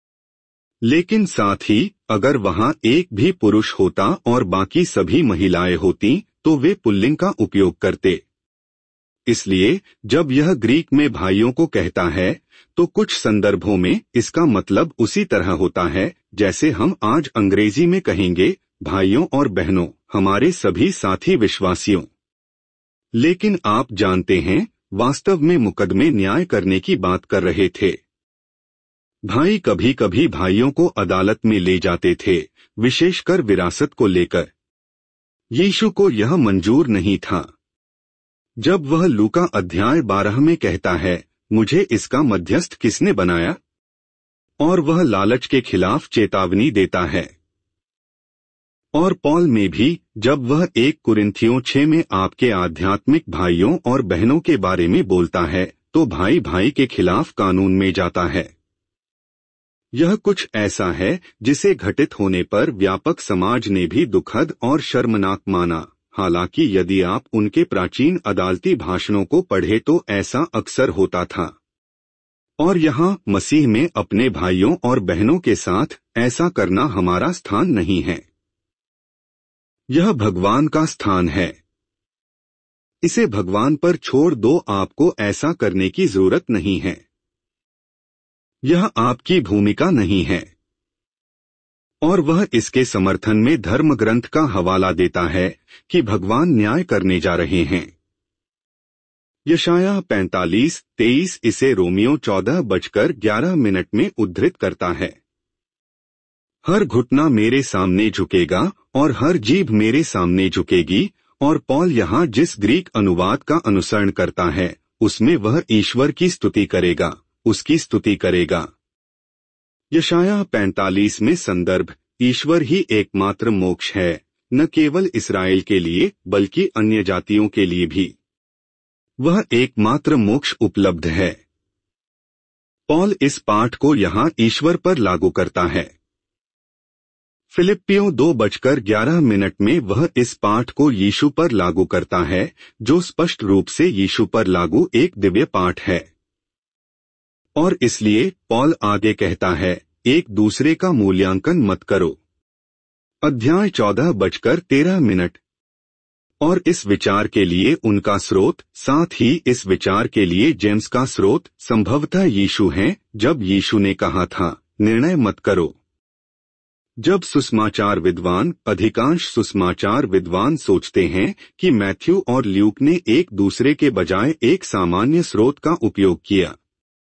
लेकिन साथ ही अगर वहां एक भी पुरुष होता और बाकी सभी महिलाएं होती तो वे पुल्लिंग का उपयोग करते। इसलिए जब यह ग्रीक में भाइयों को कहता है तो कुछ संदर्भों में इसका मतलब उसी तरह होता है जैसे हम आज अंग्रेजी में कहेंगे, भाइयों और बहनों, हमारे सभी साथी विश्वासियों। लेकिन आप जानते हैं, वास्तव में मुकदमे न्याय करने की बात कर रहे थे। भाई कभी कभी भाइयों को अदालत में ले जाते थे, विशेषकर विरासत को लेकर। यीशु को यह मंजूर नहीं था। जब वह लूका अध्याय बारह में कहता है, मुझे इसका मध्यस्थ किसने बनाया, और वह लालच के खिलाफ चेतावनी देता है। और पौल में भी जब वह एक कुरिन्थियों छह में आपके आध्यात्मिक भाइयों और बहनों के बारे में बोलता है, तो भाई भाई के खिलाफ कानून में जाता है। यह कुछ ऐसा है जिसे घटित होने पर व्यापक समाज ने भी दुखद और शर्मनाक माना। हालांकि यदि आप उनके प्राचीन अदालती भाषणों को पढ़े तो ऐसा अक्सर होता था। और यहाँ मसीह में अपने भाइयों और बहनों के साथ ऐसा करना हमारा स्थान नहीं है। यह भगवान का स्थान है। इसे भगवान पर छोड़ दो, आपको ऐसा करने की जरूरत नहीं है। यह आपकी भूमिका नहीं है। और वह इसके समर्थन में धर्म ग्रंथ का हवाला देता है कि भगवान न्याय करने जा रहे हैं। यशायाह पैंतालीस तेईस इसे रोमियो चौदह बजकर ग्यारह मिनट में उद्धृत करता है। हर घुटना मेरे सामने झुकेगा और हर जीभ मेरे सामने झुकेगी। और पौल यहाँ जिस ग्रीक अनुवाद का अनुसरण करता है उसमें वह ईश्वर की स्तुति करेगा, उसकी स्तुति करेगा। यशायाह पैंतालीस में संदर्भ ईश्वर ही एकमात्र मोक्ष है, न केवल इस्राएल के लिए बल्कि अन्य जातियों के लिए भी। वह एकमात्र मोक्ष उपलब्ध है। पौल इस पाठ को यहाँ ईश्वर पर लागू करता है। फिलिप्पियों दो बजकर ग्यारह मिनट में वह इस पाठ को यीशु पर लागू करता है, जो स्पष्ट रूप से यीशु पर लागू एक दिव्य पाठ है। और इसलिए पौल आगे कहता है, एक दूसरे का मूल्यांकन मत करो। अध्याय चौदह बजकर तेरह मिनट। और इस विचार के लिए उनका स्रोत, साथ ही इस विचार के लिए जेम्स का स्रोत संभवतः यीशु हैं, जब यीशु ने कहा था, निर्णय मत करो। जब सुसमाचार विद्वान, अधिकांश सुसमाचार विद्वान सोचते हैं कि मैथ्यू और ल्यूक ने एक दूसरे के बजाय एक सामान्य स्रोत का उपयोग किया।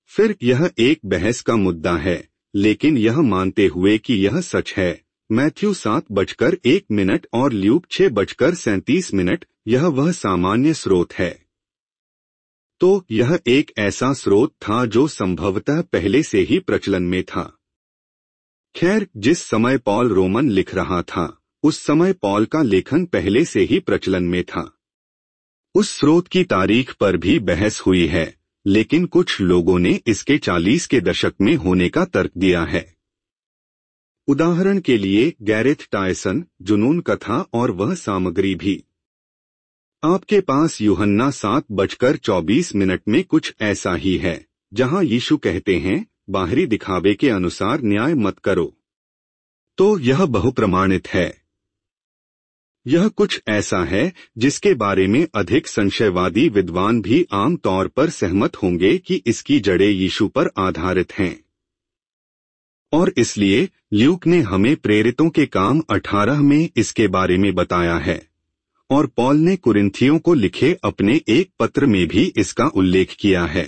फिर यह एक बहस का मुद्दा है, लेकिन यह मानते हुए कि यह सच है, मैथ्यू सात बजकर एक मिनट और ल्यूक छह बजकर सैंतीस मिनट, यह वह सामान्य स्रोत है। तो यह एक ऐसा स्रोत था जो संभवतः पहले से ही प्रचलन में था। खैर, जिस समय पॉल रोमन लिख रहा था, उस समय पॉल का लेखन पहले से ही प्रचलन में था। उस स्रोत की तारीख पर भी बहस हुई है, लेकिन कुछ लोगों ने इसके चालीस के दशक में होने का तर्क दिया है। उदाहरण के लिए गैरेथ टायसन, जुनून कथा और वह सामग्री भी। आपके पास यूहन्ना सात बजकर चौबीस मिनट में कुछ ऐसा ही है, जहां यीशु कहते हैं, बाहरी दिखावे के अनुसार न्याय मत करो। तो यह बहुप्रमाणित है। यह कुछ ऐसा है जिसके बारे में अधिक संशयवादी विद्वान भी आम तौर पर सहमत होंगे कि इसकी जड़ें यीशु पर आधारित हैं। और इसलिए ल्यूक ने हमें प्रेरितों के काम अठारह में इसके बारे में बताया है, और पॉल ने कुरिन्थियों को लिखे अपने एक पत्र में भी इसका उल्लेख किया है।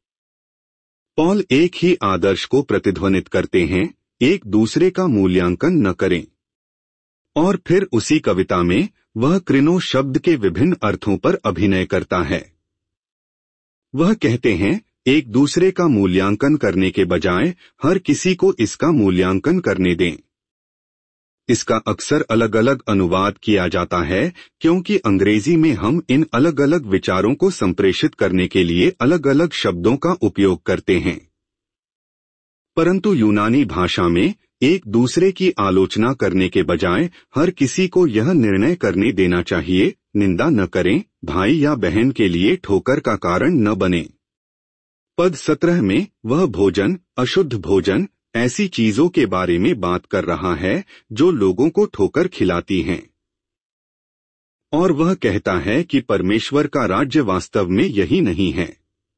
पॉल एक ही आदर्श को प्रतिध्वनित करते हैं, एक दूसरे का मूल्यांकन न करें। और फिर उसी कविता में वह क्रिनो शब्द के विभिन्न अर्थों पर अभिनय करता है। वह कहते हैं, एक दूसरे का मूल्यांकन करने के बजाय हर किसी को इसका मूल्यांकन करने दें। इसका अक्सर अलग अलग अनुवाद किया जाता है, क्योंकि अंग्रेजी में हम इन अलग अलग विचारों को संप्रेषित करने के लिए अलग अलग शब्दों का उपयोग करते हैं। परंतु यूनानी भाषा में एक दूसरे की आलोचना करने के बजाय हर किसी को यह निर्णय करने देना चाहिए, निंदा न करें, भाई या बहन के लिए ठोकर का कारण न बने। पद सत्रह में वह भोजन, अशुद्ध भोजन, ऐसी चीजों के बारे में बात कर रहा है जो लोगों को ठोकर खिलाती हैं। और वह कहता है कि परमेश्वर का राज्य वास्तव में यही नहीं है।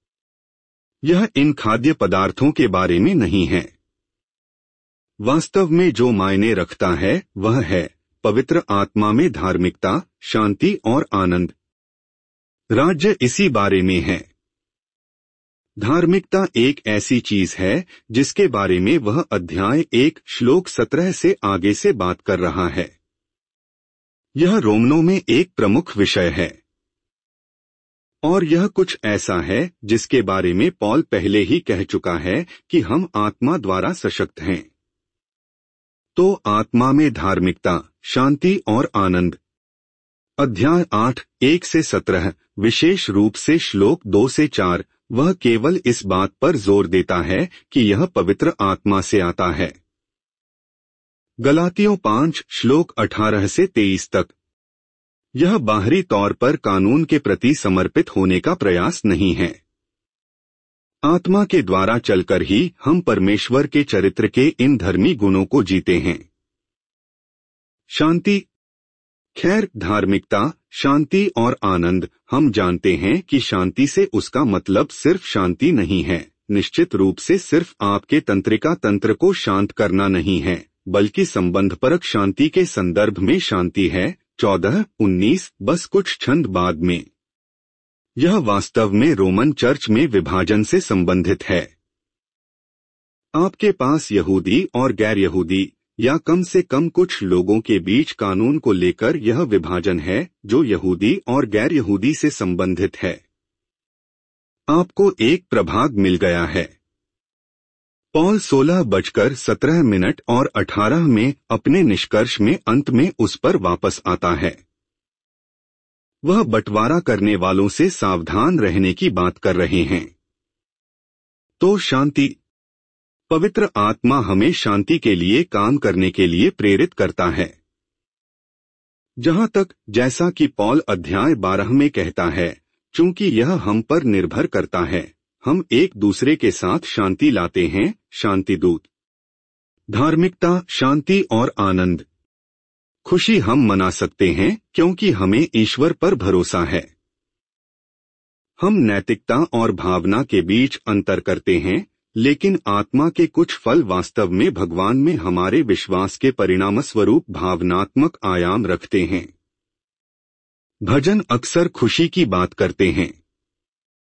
यह इन खाद्य पदार्थों के बारे में नहीं है। वास्तव में जो मायने रखता है वह है पवित्र आत्मा में धार्मिकता, शांति और आनंद। राज्य इसी बारे में है। धार्मिकता एक ऐसी चीज है जिसके बारे में वह अध्याय एक श्लोक सत्रह से आगे से बात कर रहा है। यह रोमनों में एक प्रमुख विषय है। और यह कुछ ऐसा है जिसके बारे में पॉल पहले ही कह चुका है कि हम आत्मा द्वारा सशक्त हैं। तो आत्मा में धार्मिकता, शांति और आनंद। अध्याय आठ एक से सत्रह, विशेष रूप से श्लोक दो से चार, वह केवल इस बात पर जोर देता है कि यह पवित्र आत्मा से आता है। गलातियों पांच श्लोक अठारह से तेईस तक। यह बाहरी तौर पर कानून के प्रति समर्पित होने का प्रयास नहीं है। आत्मा के द्वारा चलकर ही हम परमेश्वर के चरित्र के इन धर्मी गुणों को जीते हैं। शांति। खैर, धार्मिकता, शांति और आनंद, हम जानते हैं कि शांति से उसका मतलब सिर्फ शांति नहीं है, निश्चित रूप से सिर्फ आपके तंत्रिका तंत्र को शांत करना नहीं है, बल्कि संबंधपरक शांति के संदर्भ में शांति है। चौदह उन्नीस बस कुछ छंद बाद में। यह वास्तव में रोमन चर्च में विभाजन से संबंधित है। आपके पास यहूदी और गैर यहूदी, या कम से कम कुछ लोगों के बीच कानून को लेकर यह विभाजन है जो यहूदी और गैर यहूदी से संबंधित है। आपको एक प्रभाग मिल गया है। पॉल सोलह बजकर सत्रह मिनट और अठारह में अपने निष्कर्ष में अंत में उस पर वापस आता है। वह बंटवारा करने वालों से सावधान रहने की बात कर रहे हैं। तो शांति। पवित्र आत्मा हमें शांति के लिए काम करने के लिए प्रेरित करता है। जहां तक, जैसा कि पॉल अध्याय बारह में कहता है, चूंकि यह हम पर निर्भर करता है, हम एक दूसरे के साथ शांति लाते हैं। शांतिदूत। धार्मिकता, शांति और आनंद। खुशी हम मना सकते हैं क्योंकि हमें ईश्वर पर भरोसा है। हम नैतिकता और भावना के बीच अंतर करते हैं, लेकिन आत्मा के कुछ फल वास्तव में भगवान में हमारे विश्वास के परिणामस्वरूप भावनात्मक आयाम रखते हैं। भजन अक्सर खुशी की बात करते हैं।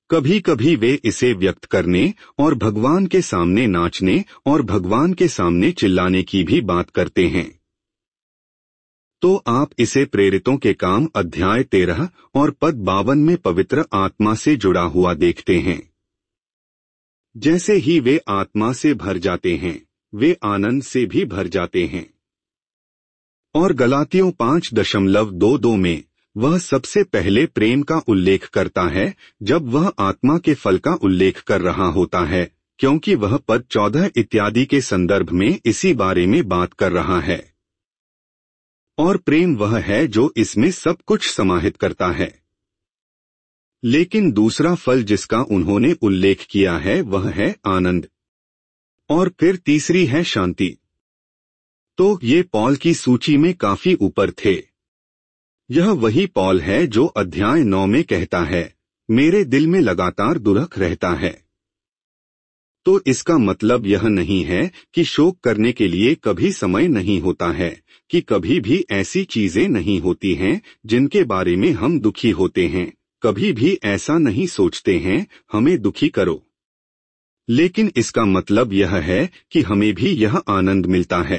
कभी कभी वे इसे व्यक्त करने और भगवान के सामने नाचने और भगवान के सामने चिल्लाने की भी बात करते हैं। तो आप इसे प्रेरितों के काम अध्याय तेरह और पद बावन में पवित्र आत्मा से जुड़ा हुआ देखते हैं। जैसे ही वे आत्मा से भर जाते हैं, वे आनंद से भी भर जाते हैं। और गलातियों पांच दशमलव दो दो में वह सबसे पहले प्रेम का उल्लेख करता है जब वह आत्मा के फल का उल्लेख कर रहा होता है, क्योंकि वह पद चौदह इत्यादि के संदर्भ में इसी बारे में बात कर रहा है। और प्रेम वह है जो इसमें सब कुछ समाहित करता है। लेकिन दूसरा फल जिसका उन्होंने उल्लेख किया है वह है आनंद। और फिर तीसरी है शांति। तो ये पॉल की सूची में काफी ऊपर थे। यह वही पॉल है जो अध्याय नौ में कहता है, मेरे दिल में लगातार दुख रहता है। तो इसका मतलब यह नहीं है कि शोक करने के लिए कभी समय नहीं होता है, कि कभी भी ऐसी चीजें नहीं होती हैं जिनके बारे में हम दुखी होते हैं, कभी भी ऐसा नहीं सोचते हैं हमें दुखी करो। लेकिन इसका मतलब यह है कि हमें भी यह आनंद मिलता है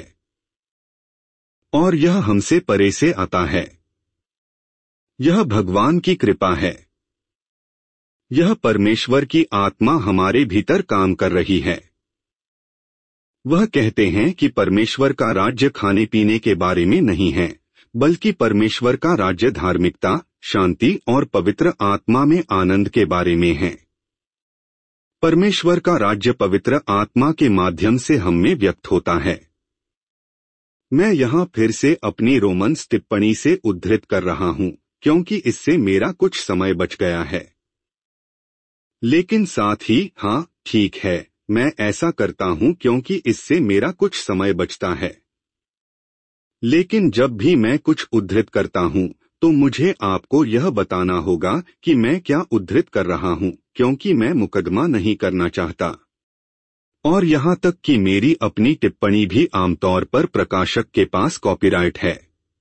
और यह हमसे परे से आता है। यह भगवान की कृपा है। यह परमेश्वर की आत्मा हमारे भीतर काम कर रही है। वह कहते हैं कि परमेश्वर का राज्य खाने पीने के बारे में नहीं है, बल्कि परमेश्वर का राज्य धार्मिकता, शांति और पवित्र आत्मा में आनंद के बारे में है। परमेश्वर का राज्य पवित्र आत्मा के माध्यम से हम में व्यक्त होता है। मैं यहाँ फिर से अपनी रोमन्स टिप्पणी से उद्धृत कर रहा हूँ, क्योंकि इससे मेरा कुछ समय बच गया है। लेकिन साथ ही हाँ ठीक है, मैं ऐसा करता हूँ क्योंकि इससे मेरा कुछ समय बचता है। लेकिन जब भी मैं कुछ उद्धृत करता हूँ तो मुझे आपको यह बताना होगा कि मैं क्या उद्धृत कर रहा हूँ, क्योंकि मैं मुकदमा नहीं करना चाहता। और यहाँ तक कि मेरी अपनी टिप्पणी भी आमतौर पर प्रकाशक के पास कॉपीराइट है।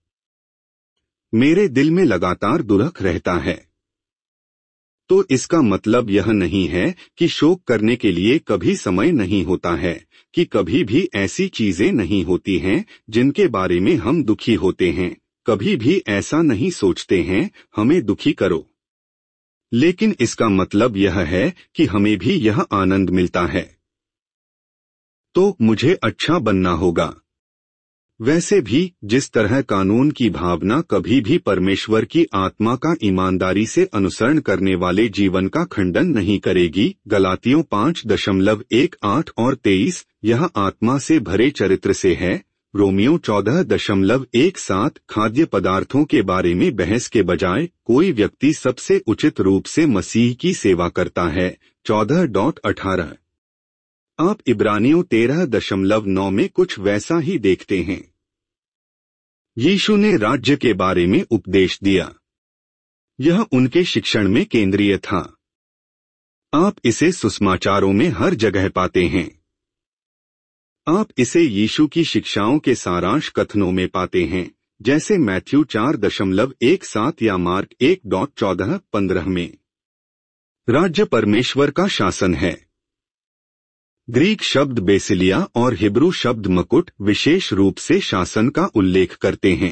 मेरे दिल में लगातार दुख रहता है। तो इसका मतलब यह नहीं है कि शोक करने के लिए कभी समय नहीं होता है, कि कभी भी ऐसी चीजें नहीं होती हैं जिनके बारे में हम दुखी होते हैं, कभी भी ऐसा नहीं सोचते हैं हमें दुखी करो। लेकिन इसका मतलब यह है कि हमें भी यह आनंद मिलता है। तो मुझे अच्छा बनना होगा। वैसे भी जिस तरह कानून की भावना कभी भी परमेश्वर की आत्मा का ईमानदारी से अनुसरण करने वाले जीवन का खंडन नहीं करेगी, गलातियों पांच दशमलव एक आठ और तेईस, यह आत्मा से भरे चरित्र से है। रोमियो चौदह दशमलव एक सात, खाद्य पदार्थों के बारे में बहस के बजाय कोई व्यक्ति सबसे उचित रूप से मसीह की सेवा करता है, चौदह डॉट अठारह। आप इब्रानियों तेरह दशमलव नौ में कुछ वैसा ही देखते हैं। यीशु ने राज्य के बारे में उपदेश दिया। यह उनके शिक्षण में केंद्रीय था। आप इसे सुसमाचारों में हर जगह पाते हैं। आप इसे यीशु की शिक्षाओं के सारांश कथनों में पाते हैं, जैसे मैथ्यू चार दशमलव एक सात या मार्क एक डॉट चौदह पंद्रह में। राज्य परमेश्वर का शासन है। ग्रीक शब्द बेसिलिया और हिब्रू शब्द मकुट विशेष रूप से शासन का उल्लेख करते हैं।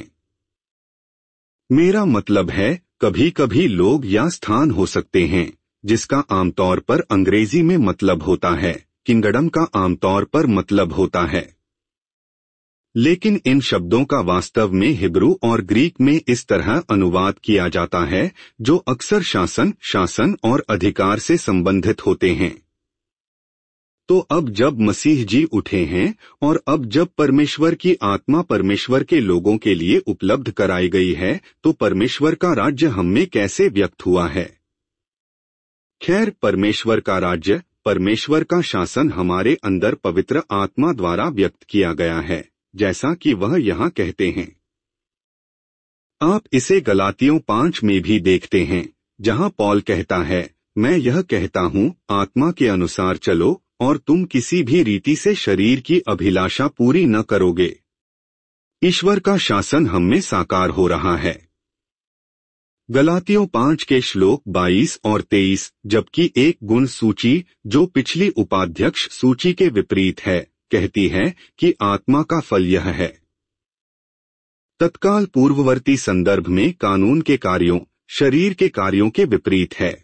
मेरा मतलब है कभी कभी लोग या स्थान हो सकते हैं जिसका आमतौर पर अंग्रेजी में मतलब होता है, किंगडम का आमतौर पर मतलब होता है। लेकिन इन शब्दों का वास्तव में हिब्रू और ग्रीक में इस तरह अनुवाद किया जाता है, जो अक्सर शासन, शासन और अधिकार से संबंधित होते हैं। तो अब जब मसीह जी उठे हैं और अब जब परमेश्वर की आत्मा परमेश्वर के लोगों के लिए उपलब्ध कराई गई है, तो परमेश्वर का राज्य हम में कैसे व्यक्त हुआ है? खैर, परमेश्वर का राज्य, परमेश्वर का शासन हमारे अंदर पवित्र आत्मा द्वारा व्यक्त किया गया है, जैसा कि वह यहाँ कहते हैं। आप इसे गलातियों पांच में भी देखते हैं, जहाँ पॉल कहता है, मैं यह कहता हूँ, आत्मा के अनुसार चलो और तुम किसी भी रीति से शरीर की अभिलाषा पूरी न करोगे। ईश्वर का शासन हम में साकार हो रहा है। गलातियों पांच के श्लोक बाईस और तेईस, जबकि एक गुण सूची जो पिछली उपाध्यक्ष सूची के विपरीत है, कहती है कि आत्मा का फल यह है। तत्काल पूर्ववर्ती संदर्भ में कानून के कार्यों, शरीर के कार्यों के विपरीत है।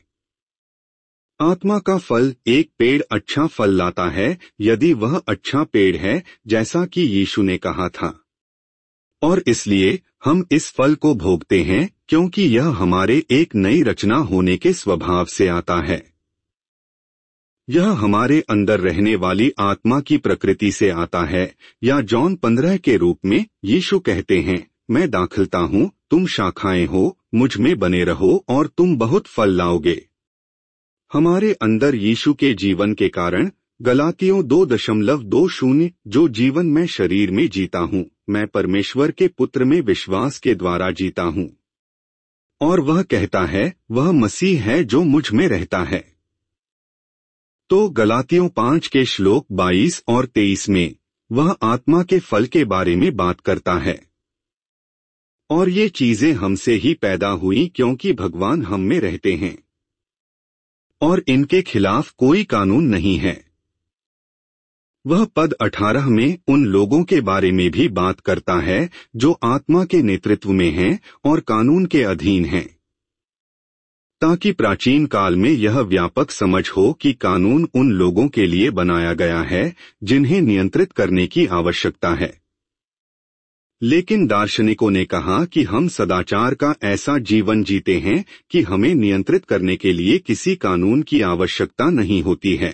आत्मा का फल एक पेड़ अच्छा फल लाता है यदि वह अच्छा पेड़ है, जैसा कि यीशु ने कहा था, और इसलिए हम इस फल को भोगते हैं क्योंकि यह हमारे एक नई रचना होने के स्वभाव से आता है। यह हमारे अंदर रहने वाली आत्मा की प्रकृति से आता है, या जॉन पंद्रह के रूप में यीशु कहते हैं, मैं दाखलता हूँ, तुम शाखाएं हो, मुझ में बने रहो और तुम बहुत फल लाओगे। हमारे अंदर यीशु के जीवन के कारण गलातियों दो दशमलव दो शून्य, जो जीवन मैं शरीर में जीता हूँ, मैं परमेश्वर के पुत्र में विश्वास के द्वारा जीता हूँ, और वह कहता है वह मसीह है जो मुझ में रहता है। तो गलातियों पांच के श्लोक बाईस और तेईस में वह आत्मा के फल के बारे में बात करता है, और ये चीजें हमसे ही पैदा हुई क्योंकि भगवान हम में रहते हैं, और इनके खिलाफ कोई कानून नहीं है। वह पद अठारह में उन लोगों के बारे में भी बात करता है जो आत्मा के नेतृत्व में हैं और कानून के अधीन हैं, ताकि प्राचीन काल में यह व्यापक समझ हो कि कानून उन लोगों के लिए बनाया गया है जिन्हें नियंत्रित करने की आवश्यकता है। लेकिन दार्शनिकों ने कहा कि हम सदाचार का ऐसा जीवन जीते हैं कि हमें नियंत्रित करने के लिए किसी कानून की आवश्यकता नहीं होती है।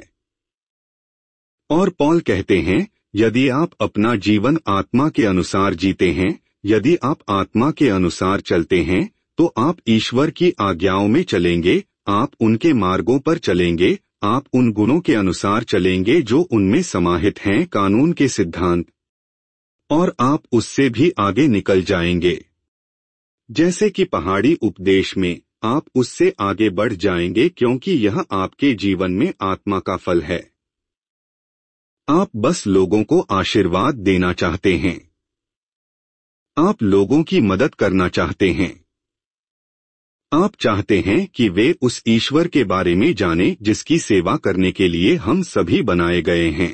और पौल कहते हैं, यदि आप अपना जीवन आत्मा के अनुसार जीते हैं, यदि आप आत्मा के अनुसार चलते हैं, तो आप ईश्वर की आज्ञाओं में चलेंगे, आप उनके मार्गों पर चलेंगे, आप उन गुणों के अनुसार चलेंगे जो उनमें समाहित हैं, कानून के सिद्धांत, और आप उससे भी आगे निकल जाएंगे। जैसे कि पहाड़ी उपदेश में आप उससे आगे बढ़ जाएंगे क्योंकि यह आपके जीवन में आत्मा का फल है। आप बस लोगों को आशीर्वाद देना चाहते हैं, आप लोगों की मदद करना चाहते हैं, आप चाहते हैं कि वे उस ईश्वर के बारे में जानें जिसकी सेवा करने के लिए हम सभी बनाए गए हैं।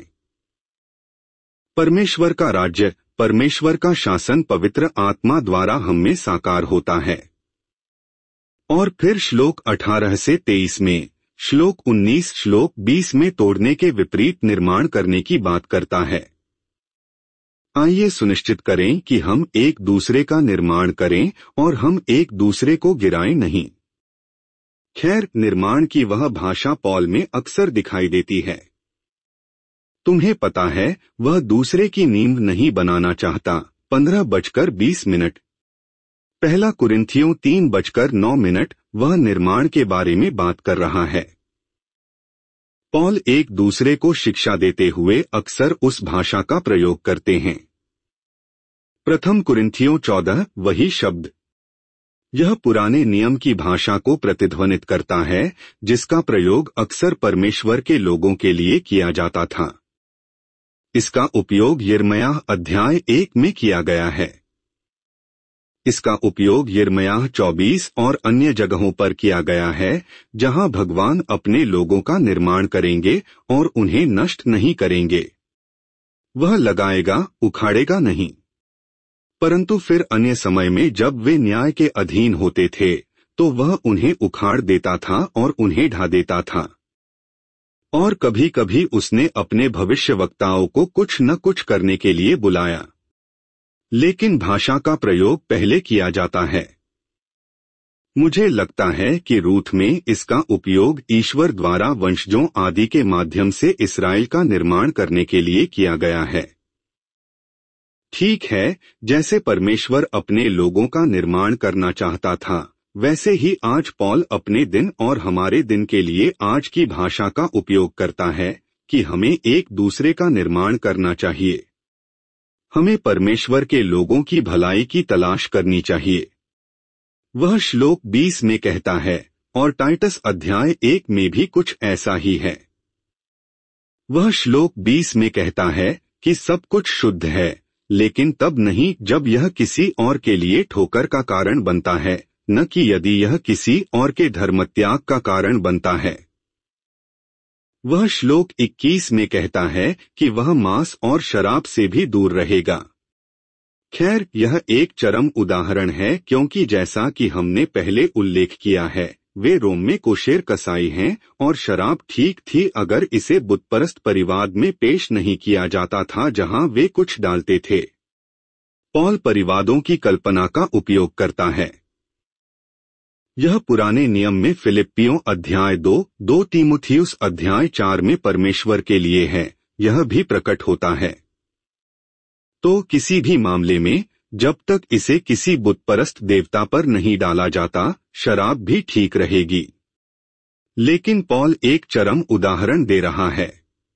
परमेश्वर का राज्य, परमेश्वर का शासन पवित्र आत्मा द्वारा हम में साकार होता है। और फिर श्लोक अठारह से तेईस में, श्लोक उन्नीस श्लोक बीस में तोड़ने के विपरीत निर्माण करने की बात करता है। आइए सुनिश्चित करें कि हम एक दूसरे का निर्माण करें और हम एक दूसरे को गिराएं नहीं। खैर, निर्माण की वह भाषा पौल में अक्सर दिखाई देती है। तुम्हें पता है, वह दूसरे की नींव नहीं बनाना चाहता। पंद्रह बजकर बीस मिनट पहला कुरिन्थियों तीन बजकर नौ मिनट वह निर्माण के बारे में बात कर रहा है। पौल एक दूसरे को शिक्षा देते हुए अक्सर उस भाषा का प्रयोग करते हैं। प्रथम कुरिन्थियों चौदह वही शब्द। यह पुराने नियम की भाषा को प्रतिध्वनित करता है जिसका प्रयोग अक्सर परमेश्वर के लोगों के लिए किया जाता था। इसका उपयोग यिर्मयाह अध्याय एक में किया गया है। इसका उपयोग यिर्मयाह चौबीस और अन्य जगहों पर किया गया है जहां भगवान अपने लोगों का निर्माण करेंगे और उन्हें नष्ट नहीं करेंगे। वह लगाएगा, उखाड़ेगा नहीं। परंतु फिर अन्य समय में जब वे न्याय के अधीन होते थे तो वह उन्हें उखाड़ देता था और उन्हें ढा देता था। और कभी कभी उसने अपने भविष्यवक्ताओं को कुछ न कुछ करने के लिए बुलाया, लेकिन भाषा का प्रयोग पहले किया जाता है। मुझे लगता है कि रूथ में इसका उपयोग ईश्वर द्वारा वंशजों आदि के माध्यम से इस्राएल का निर्माण करने के लिए किया गया है। ठीक है, जैसे परमेश्वर अपने लोगों का निर्माण करना चाहता था, वैसे ही आज पौल अपने दिन और हमारे दिन के लिए आज की भाषा का उपयोग करता है कि हमें एक दूसरे का निर्माण करना चाहिए। हमें परमेश्वर के लोगों की भलाई की तलाश करनी चाहिए। वह श्लोक बीस में कहता है, और टाइटस अध्याय एक में भी कुछ ऐसा ही है। वह श्लोक बीस में कहता है कि सब कुछ शुद्ध है, लेकिन तब नहीं जब यह किसी और के लिए ठोकर का कारण बनता है, न कि यदि यह किसी और के धर्मत्याग का कारण बनता है। वह श्लोक इक्कीस में कहता है कि वह मांस और शराब से भी दूर रहेगा। खैर, यह एक चरम उदाहरण है, क्योंकि जैसा कि हमने पहले उल्लेख किया है, वे रोम में कोशेर कसाई हैं और शराब ठीक थी अगर इसे बुतपरस्त परिवाद में पेश नहीं किया जाता था जहां वे कुछ डालते थे। पौल परिवादों की कल्पना का उपयोग करता है। यह पुराने नियम में फिलिप्पियों अध्याय दो, दो तीमुथियुस अध्याय चार में परमेश्वर के लिए है, यह भी प्रकट होता है। तो किसी भी मामले में जब तक इसे किसी बुतपरस्त देवता पर नहीं डाला जाता, शराब भी ठीक रहेगी। लेकिन पौल एक चरम उदाहरण दे रहा है।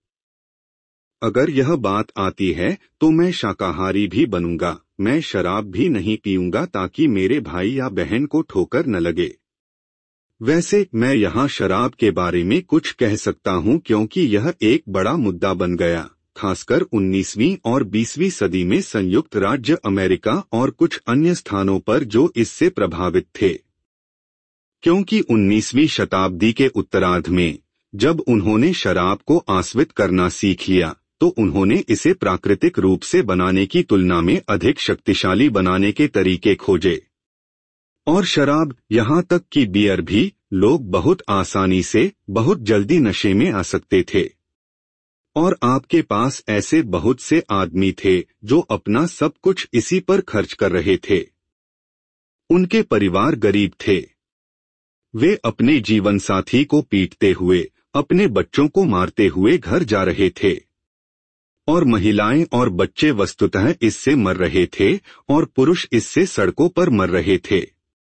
अगर यह बात आती है तो मैं शाकाहारी भी बनूंगा, मैं शराब भी नहीं पीऊंगा ताकि मेरे भाई या बहन को ठोकर न लगे। वैसे मैं यहाँ शराब के बारे में कुछ कह सकता हूँ क्योंकि यह एक बड़ा मुद्दा बन गया, खासकर उन्नीसवीं और बीसवीं सदी में संयुक्त राज्य अमेरिका और कुछ अन्य स्थानों पर जो इससे प्रभावित थे। क्योंकि उन्नीसवीं शताब्दी के उत्तरार्ध में जब उन्होंने शराब को आस्वित करना सीख लिया तो उन्होंने इसे प्राकृतिक रूप से बनाने की तुलना में अधिक शक्तिशाली बनाने के तरीके खोजे। और शराब, यहाँ तक कि बियर भी, लोग बहुत आसानी से बहुत जल्दी नशे में आ सकते थे। और आपके पास ऐसे बहुत से आदमी थे जो अपना सब कुछ इसी पर खर्च कर रहे थे। उनके परिवार गरीब थे। वे अपने जीवन साथी को पीटते हुए, अपने बच्चों को मारते हुए घर जा रहे थे। और महिलाएं और बच्चे वस्तुतः इससे मर रहे थे और पुरुष इससे सड़कों पर मर रहे थे।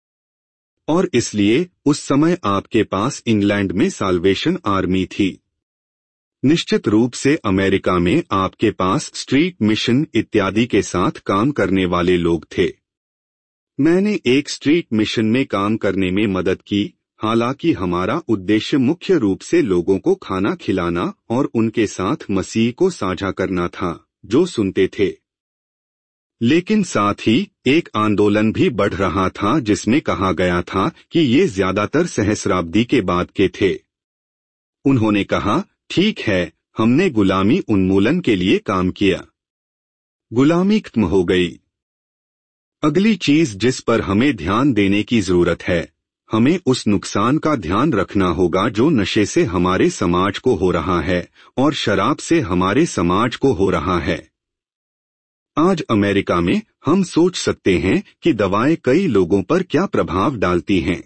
और इसलिए उस समय आपके पास इंग्लैंड में साल्वेशन आर्मी थी। निश्चित रूप से अमेरिका में आपके पास स्ट्रीट मिशन इत्यादि के साथ काम करने वाले लोग थे। मैंने एक स्ट्रीट मिशन में काम करने में मदद की, हालांकि हमारा उद्देश्य मुख्य रूप से लोगों को खाना खिलाना और उनके साथ मसीह को साझा करना था जो सुनते थे। लेकिन साथ ही एक आंदोलन भी बढ़ रहा था जिसमें कहा गया था कि ये ज्यादातर सहस्राब्दी के बाद के थे। उन्होंने कहा, ठीक है, हमने गुलामी उन्मूलन के लिए काम किया, गुलामी खत्म हो गई। अगली चीज जिस पर हमें ध्यान देने की जरूरत है, हमें उस नुकसान का ध्यान रखना होगा जो नशे से हमारे समाज को हो रहा है और शराब से हमारे समाज को हो रहा है। आज अमेरिका में हम सोच सकते हैं कि दवाएं कई लोगों पर क्या प्रभाव डालती हैं।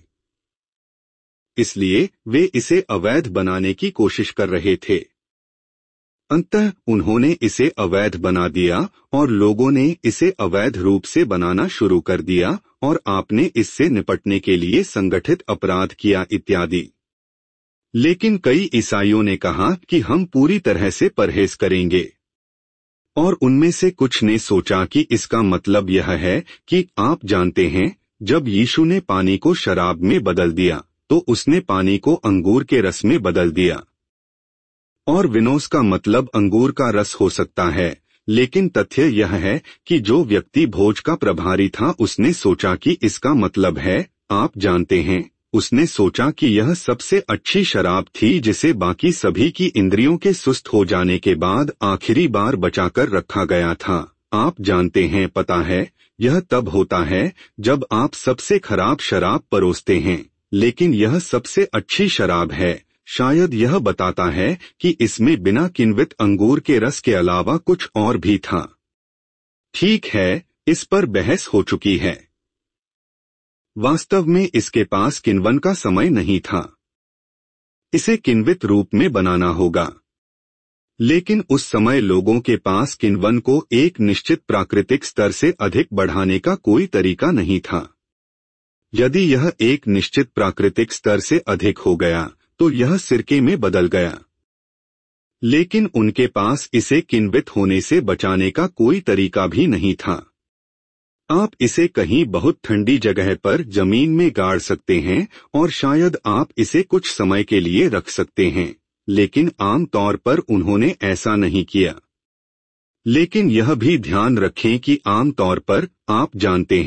इसलिए वे इसे अवैध बनाने की कोशिश कर रहे थे। अंततः उन्होंने इसे अवैध बना दिया और लोगों ने इसे अवैध रूप से बनाना शुरू कर दिया और आपने इससे निपटने के लिए संगठित अपराध किया इत्यादि। लेकिन कई ईसाइयों ने कहा कि हम पूरी तरह से परहेज करेंगे। और उनमें से कुछ ने सोचा कि इसका मतलब यह है कि आप जानते हैं, जब यीशु ने पानी को शराब में बदल दिया तो उसने पानी को अंगूर के रस में बदल दिया। और विनोस का मतलब अंगूर का रस हो सकता है, लेकिन तथ्य यह है कि जो व्यक्ति भोज का प्रभारी था उसने सोचा कि इसका मतलब है, आप जानते हैं, उसने सोचा कि यह सबसे अच्छी शराब थी जिसे बाकी सभी की इंद्रियों के सुस्त हो जाने के बाद आखिरी बार बचाकर रखा गया था। आप जानते हैं, पता है, यह तब होता है जब आप सबसे खराब शराब परोसते हैं, लेकिन यह सबसे अच्छी शराब है। शायद यह बताता है कि इसमें बिना किण्वित अंगूर के रस के अलावा कुछ और भी था। ठीक है, इस पर बहस हो चुकी है। वास्तव में इसके पास किण्वन का समय नहीं था। इसे किण्वित रूप में बनाना होगा। लेकिन उस समय लोगों के पास किण्वन को एक निश्चित प्राकृतिक स्तर से अधिक बढ़ाने का कोई तरीका नहीं था। यदि यह एक निश्चित प्राकृतिक स्तर से अधिक हो गया तो यह सिरके में बदल गया। लेकिन उनके पास इसे किण्वित होने से बचाने का कोई तरीका भी नहीं था। आप इसे कहीं बहुत ठंडी जगह पर जमीन में गाड़ सकते हैं और शायद आप इसे कुछ समय के लिए रख सकते हैं, लेकिन आम तौर पर उन्होंने ऐसा नहीं किया। लेकिन यह भी ध्यान रखें कि आम तौर पर, आप जानते हैं,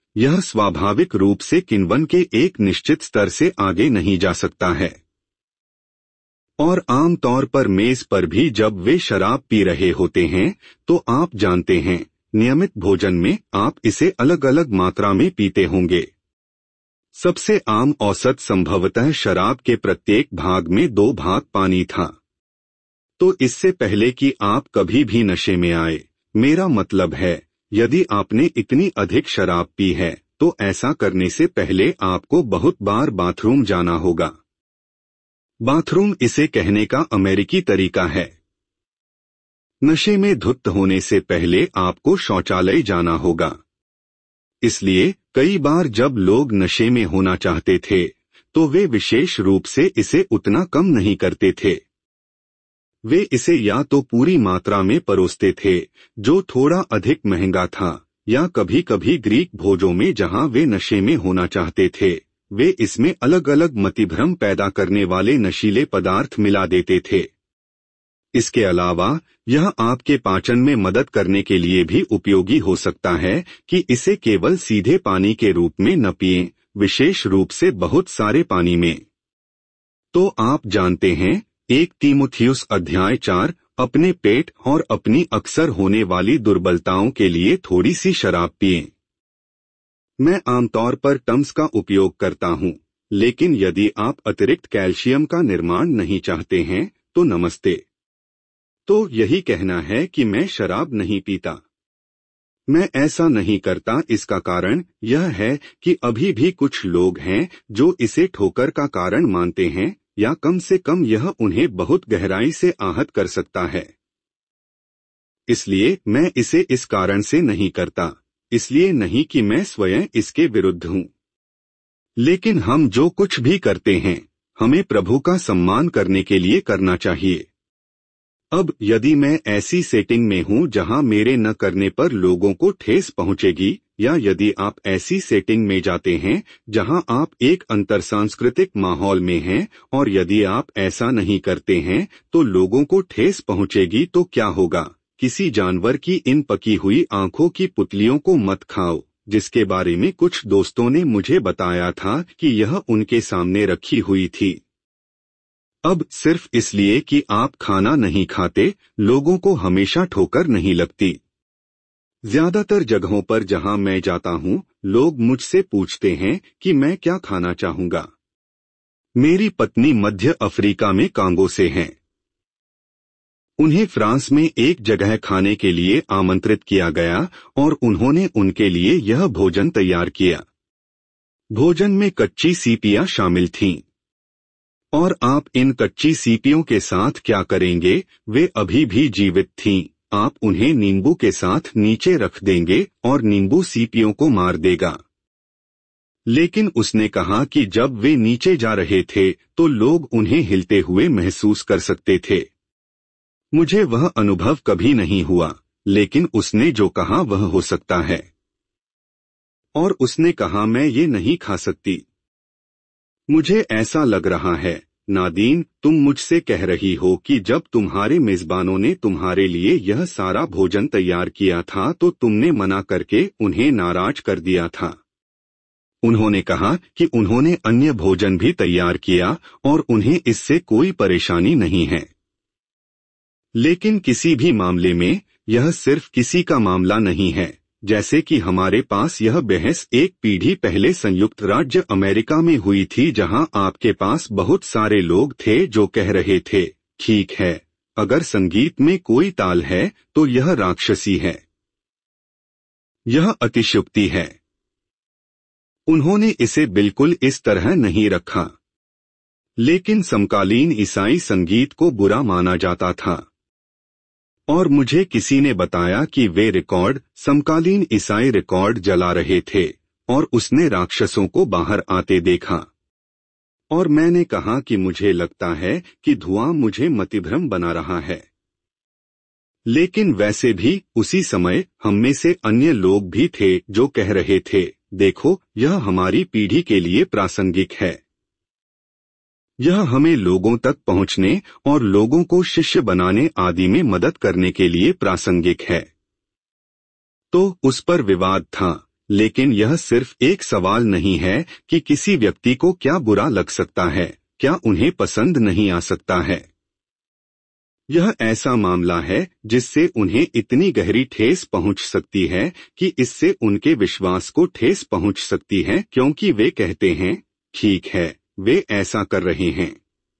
यह स्वाभाविक रूप से किण्वन के एक निश्चित स्तर से आगे नहीं जा सकता है। और आम तौर पर मेज पर भी जब वे शराब पी रहे होते हैं तो आप जानते हैं, नियमित भोजन में आप इसे अलग अलग मात्रा में पीते होंगे। सबसे आम औसत संभवतः शराब के प्रत्येक भाग में दो भाग पानी था। तो इससे पहले कि आप कभी भी नशे में आए, मेरा मतलब है, यदि आपने इतनी अधिक शराब पी है तो ऐसा करने से पहले आपको बहुत बार बाथरूम जाना होगा। बाथरूम इसे कहने का अमेरिकी तरीका है। नशे में धुत होने से पहले आपको शौचालय जाना होगा। इसलिए कई बार जब लोग नशे में होना चाहते थे तो वे विशेष रूप से इसे उतना कम नहीं करते थे। वे इसे या तो पूरी मात्रा में परोसते थे, जो थोड़ा अधिक महंगा था, या कभी कभी ग्रीक भोजों में जहां वे नशे में होना चाहते थे, वे इसमें अलग अलग मतिभ्रम पैदा करने वाले नशीले पदार्थ मिला देते थे। इसके अलावा यह आपके पाचन में मदद करने के लिए भी उपयोगी हो सकता है कि इसे केवल सीधे पानी के रूप में न पिएं, विशेष रूप से बहुत सारे पानी में। तो आप जानते हैं, एक तीमुथियुस अध्याय चार, अपने पेट और अपनी अक्सर होने वाली दुर्बलताओं के लिए थोड़ी सी शराब पिएं। मैं आमतौर पर टम्स का उपयोग करता हूं, लेकिन यदि आप अतिरिक्त कैल्शियम का निर्माण नहीं चाहते हैं तो नमस्ते। तो यही कहना है कि मैं शराब नहीं पीता। मैं ऐसा नहीं करता, इसका कारण यह है कि अभी भी कुछ लोग हैं जो इसे ठोकर का कारण मानते हैं, या कम से कम यह उन्हें बहुत गहराई से आहत कर सकता है। इसलिए मैं इसे इस कारण से नहीं करता, इसलिए नहीं कि मैं स्वयं इसके विरुद्ध हूं। लेकिन हम जो कुछ भी करते हैं, हमें प्रभु का सम्मान करने के लिए करना चाहिए। अब यदि मैं ऐसी सेटिंग में हूं जहां मेरे न करने पर लोगों को ठेस पहुंचेगी, या यदि आप ऐसी सेटिंग में जाते हैं जहां आप एक अंतरसांस्कृतिक माहौल में हैं और यदि आप ऐसा नहीं करते हैं तो लोगों को ठेस पहुंचेगी, तो क्या होगा? किसी जानवर की इन पकी हुई आंखों की पुतलियों को मत खाओ, जिसके बारे में कुछ दोस्तों ने मुझे बताया था कि यह उनके सामने रखी हुई थी। अब सिर्फ इसलिए कि आप खाना नहीं खाते, लोगों को हमेशा ठोकर नहीं लगती। ज्यादातर जगहों पर जहां मैं जाता हूं, लोग मुझसे पूछते हैं कि मैं क्या खाना चाहूंगा। मेरी पत्नी मध्य अफ्रीका में कांगो से हैं। उन्हें फ्रांस में एक जगह खाने के लिए आमंत्रित किया गया और उन्होंने उनके लिए यह भोजन तैयार किया। भोजन में कच्ची सीपियां शामिल थीं। और आप इन कच्ची सीपियों के साथ क्या करेंगे? वे अभी भी जीवित थीं। आप उन्हें नींबू के साथ नीचे रख देंगे और नींबू सीपियों को मार देगा। लेकिन उसने कहा कि जब वे नीचे जा रहे थे तो लोग उन्हें हिलते हुए महसूस कर सकते थे। मुझे वह अनुभव कभी नहीं हुआ, लेकिन उसने जो कहा वह हो सकता है। और उसने कहा, मैं ये नहीं खा सकती। मुझे ऐसा लग रहा है, नादीन, तुम मुझसे कह रही हो कि जब तुम्हारे मेजबानों ने तुम्हारे लिए यह सारा भोजन तैयार किया था तो तुमने मना करके उन्हें नाराज कर दिया था। उन्होंने कहा कि उन्होंने अन्य भोजन भी तैयार किया और उन्हें इससे कोई परेशानी नहीं है। लेकिन किसी भी मामले में यह सिर्फ किसी का मामला नहीं है। जैसे कि हमारे पास यह बहस एक पीढ़ी पहले संयुक्त राज्य अमेरिका में हुई थी, जहां आपके पास बहुत सारे लोग थे जो कह रहे थे, ठीक है, अगर संगीत में कोई ताल है तो यह राक्षसी है, यह अतिशयोक्ति है। उन्होंने इसे बिल्कुल इस तरह नहीं रखा। लेकिन समकालीन ईसाई संगीत को बुरा माना जाता था। और मुझे किसी ने बताया कि वे रिकॉर्ड, समकालीन ईसाई रिकॉर्ड जला रहे थे और उसने राक्षसों को बाहर आते देखा। और मैंने कहा कि मुझे लगता है कि धुआं मुझे मतिभ्रम बना रहा है। लेकिन वैसे भी उसी समय हम में से अन्य लोग भी थे जो कह रहे थे, देखो, यह हमारी पीढ़ी के लिए प्रासंगिक है। यह हमें लोगों तक पहुंचने और लोगों को शिष्य बनाने आदि में मदद करने के लिए प्रासंगिक है। तो उस पर विवाद था, लेकिन यह सिर्फ एक सवाल नहीं है कि किसी व्यक्ति को क्या बुरा लग सकता है, क्या उन्हें पसंद नहीं आ सकता है। यह ऐसा मामला है जिससे उन्हें इतनी गहरी ठेस पहुंच सकती है कि इससे उनके विश्वास को ठेस पहुंच सकती है, क्योंकि वे कहते हैं, ठीक है, वे ऐसा कर रहे हैं।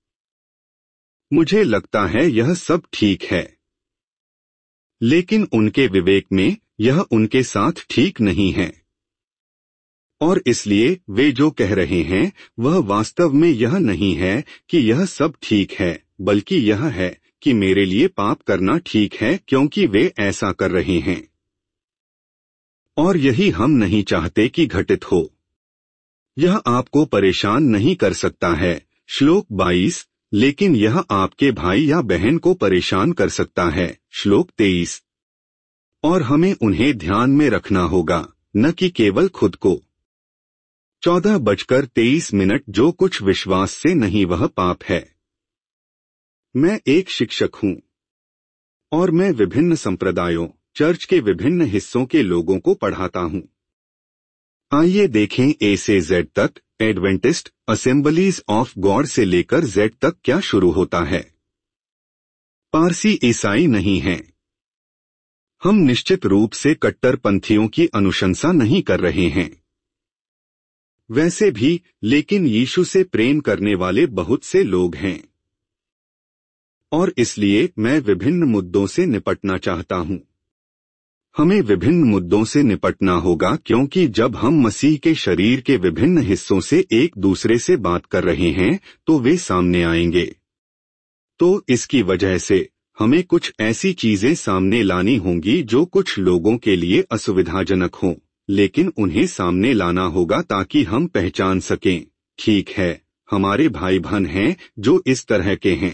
मुझे लगता है यह सब ठीक है। लेकिन उनके विवेक में यह उनके साथ ठीक नहीं है। और इसलिए वे जो कह रहे हैं वह वास्तव में यह नहीं है कि यह सब ठीक है, बल्कि यह है कि मेरे लिए पाप करना ठीक है, क्योंकि वे ऐसा कर रहे हैं। और यही हम नहीं चाहते कि घटित हो। यह आपको परेशान नहीं कर सकता है, श्लोक बाईस, लेकिन यह आपके भाई या बहन को परेशान कर सकता है, श्लोक तेईस। और हमें उन्हें ध्यान में रखना होगा, न कि केवल खुद को। चौदह बजकर तेईस मिनट जो कुछ विश्वास से नहीं वह पाप है। मैं एक शिक्षक हूं और मैं विभिन्न संप्रदायों, चर्च के विभिन्न हिस्सों के लोगों को पढ़ाता हूं। आइए देखें ए से जेड तक, एडवेंटिस्ट असेंबलीज ऑफ गॉड से लेकर जेड तक क्या शुरू होता है। पारसी ईसाई नहीं हैं। हम निश्चित रूप से कट्टरपंथियों की अनुशंसा नहीं कर रहे हैं। वैसे भी, लेकिन यीशु से प्रेम करने वाले बहुत से लोग हैं। और इसलिए मैं विभिन्न मुद्दों से निपटना चाहता हूं। हमें विभिन्न मुद्दों से निपटना होगा, क्योंकि जब हम मसीह के शरीर के विभिन्न हिस्सों से एक दूसरे से बात कर रहे हैं तो वे सामने आएंगे। तो इसकी वजह से हमें कुछ ऐसी चीजें सामने लानी होंगी जो कुछ लोगों के लिए असुविधाजनक हों, लेकिन उन्हें सामने लाना होगा ताकि हम पहचान सकें, ठीक है, हमारे भाई बहन हैं जो इस तरह के हैं।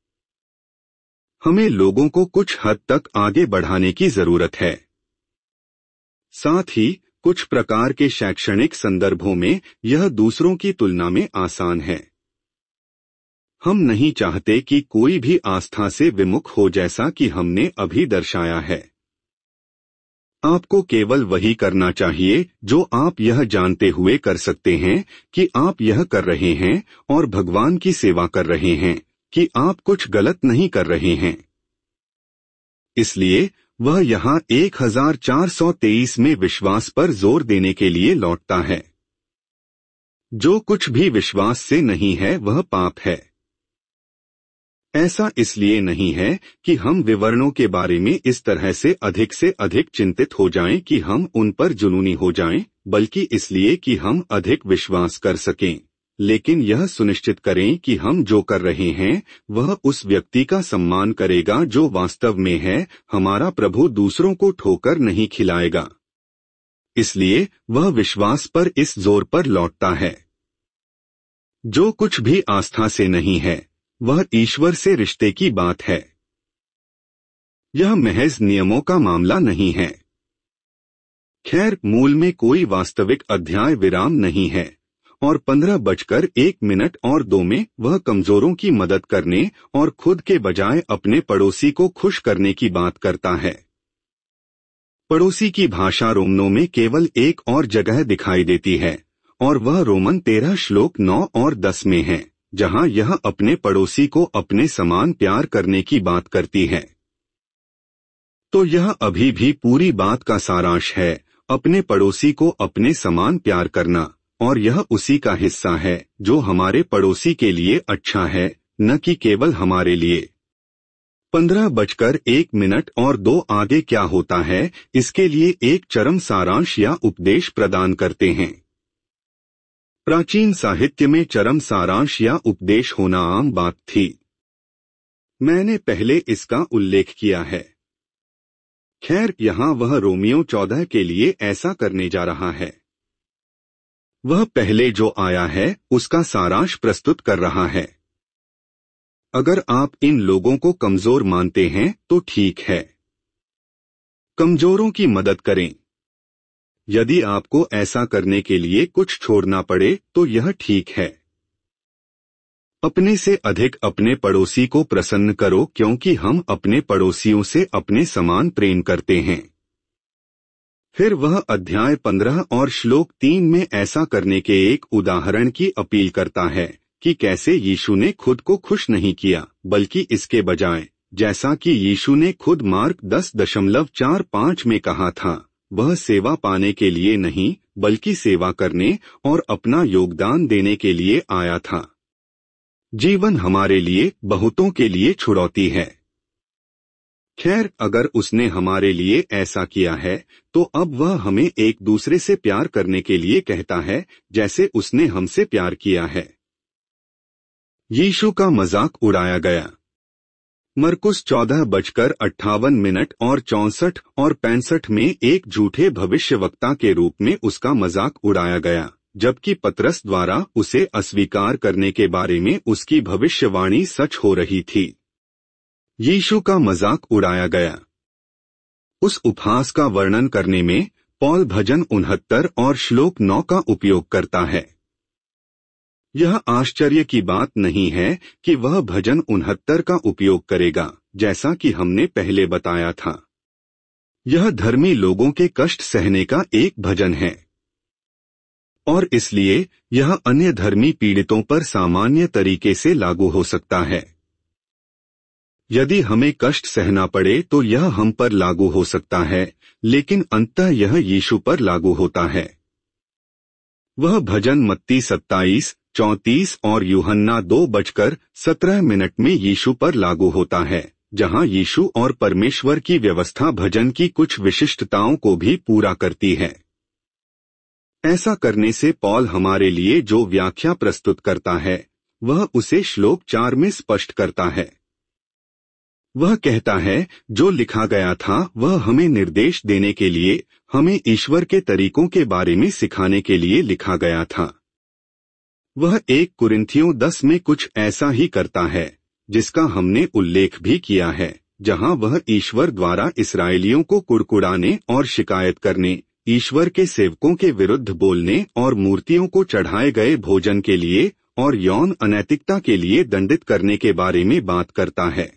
हमें लोगों को कुछ हद तक आगे बढ़ाने की जरूरत है। साथ ही कुछ प्रकार के शैक्षणिक संदर्भों में यह दूसरों की तुलना में आसान है। हम नहीं चाहते कि कोई भी आस्था से विमुख हो, जैसा कि हमने अभी दर्शाया है। आपको केवल वही करना चाहिए जो आप यह जानते हुए कर सकते हैं कि आप यह कर रहे हैं और भगवान की सेवा कर रहे हैं, कि आप कुछ गलत नहीं कर रहे हैं। इसलिए वह यहाँ एक हजार चार सौ तेईस में विश्वास पर जोर देने के लिए लौटता है। जो कुछ भी विश्वास से नहीं है वह पाप है। ऐसा इसलिए नहीं है कि हम विवरणों के बारे में इस तरह से अधिक से अधिक चिंतित हो जाएं कि हम उन पर जुनूनी हो जाएं, बल्कि इसलिए कि हम अधिक विश्वास कर सकें। लेकिन यह सुनिश्चित करें कि हम जो कर रहे हैं वह उस व्यक्ति का सम्मान करेगा जो वास्तव में है। हमारा प्रभु दूसरों को ठोकर नहीं खिलाएगा। इसलिए वह विश्वास पर इस जोर पर लौटता है। जो कुछ भी आस्था से नहीं है वह ईश्वर से रिश्ते की बात है। यह महज नियमों का मामला नहीं है। खैर, मूल में कोई वास्तविक अध्याय विराम नहीं है। और पंद्रह बजकर एक मिनट और दो में वह कमजोरों की मदद करने और खुद के बजाय अपने पड़ोसी को खुश करने की बात करता है। पड़ोसी की भाषा रोमनों में केवल एक और जगह दिखाई देती है, और वह रोमन तेरह श्लोक नौ और दस में है, जहां यह अपने पड़ोसी को अपने समान प्यार करने की बात करती है। तो यह अभी भी पूरी बात का सारांश है, अपने पड़ोसी को अपने समान प्यार करना, और यह उसी का हिस्सा है जो हमारे पड़ोसी के लिए अच्छा है, न कि केवल हमारे लिए। पंद्रह बजकर एक मिनट और दो आगे क्या होता है इसके लिए एक चरम सारांश या उपदेश प्रदान करते हैं। प्राचीन साहित्य में चरम सारांश या उपदेश होना आम बात थी। मैंने पहले इसका उल्लेख किया है। खैर, यहाँ वह रोमियो चौदह के लिए ऐसा करने जा रहा है। वह पहले जो आया है उसका सारांश प्रस्तुत कर रहा है। अगर आप इन लोगों को कमजोर मानते हैं तो ठीक है, कमजोरों की मदद करें। यदि आपको ऐसा करने के लिए कुछ छोड़ना पड़े तो यह ठीक है। अपने से अधिक अपने पड़ोसी को प्रसन्न करो, क्योंकि हम अपने पड़ोसियों से अपने समान प्रेम करते हैं। फिर वह अध्याय पंद्रह और श्लोक तीन में ऐसा करने के एक उदाहरण की अपील करता है कि कैसे यीशु ने खुद को खुश नहीं किया, बल्कि इसके बजाय, जैसा कि यीशु ने खुद मार्क दस दशमलव चार पाँच में कहा था, वह सेवा पाने के लिए नहीं बल्कि सेवा करने और अपना योगदान देने के लिए आया था। जीवन हमारे लिए बहुतों के लिए छुड़ौती है। खैर, अगर उसने हमारे लिए ऐसा किया है तो अब वह हमें एक दूसरे से प्यार करने के लिए कहता है जैसे उसने हमसे प्यार किया है। यीशु का मजाक उड़ाया गया। मरकुस चौदह बजकर अट्ठावन मिनट और चौसठ और पैंसठ में एक झूठे भविष्यवक्ता के रूप में उसका मजाक उड़ाया गया, जबकि पतरस द्वारा उसे अस्वीकार करने के बारे में उसकी भविष्यवाणी सच हो रही थी। यीशु का मजाक उड़ाया गया। उस उपहास का वर्णन करने में पौल भजन उनहत्तर और श्लोक नौ का उपयोग करता है। यह आश्चर्य की बात नहीं है कि वह भजन उनहत्तर का उपयोग करेगा, जैसा कि हमने पहले बताया था। यह धर्मी लोगों के कष्ट सहने का एक भजन है और इसलिए यह अन्य धर्मी पीड़ितों पर सामान्य तरीके से लागू हो सकता है। यदि हमें कष्ट सहना पड़े तो यह हम पर लागू हो सकता है, लेकिन अंततः यह यीशु पर लागू होता है। वह भजन मत्ती सत्ताईस, चौंतीस और यूहन्ना दो बजकर सत्रह मिनट में यीशु पर लागू होता है, जहां यीशु और परमेश्वर की व्यवस्था भजन की कुछ विशिष्टताओं को भी पूरा करती है। ऐसा करने से पौल हमारे लिए जो व्याख्या प्रस्तुत करता है वह उसे श्लोक चार में स्पष्ट करता है। वह कहता है, जो लिखा गया था वह हमें निर्देश देने के लिए, हमें ईश्वर के तरीकों के बारे में सिखाने के लिए लिखा गया था। वह एक कुरिन्थियों दस में कुछ ऐसा ही करता है जिसका हमने उल्लेख भी किया है, जहां वह ईश्वर द्वारा इस्राएलियों को कुड़कुड़ाने और शिकायत करने, ईश्वर के सेवकों के विरुद्ध बोलने और मूर्तियों को चढ़ाए गए भोजन के लिए और यौन अनैतिकता के लिए दंडित करने के बारे में बात करता है।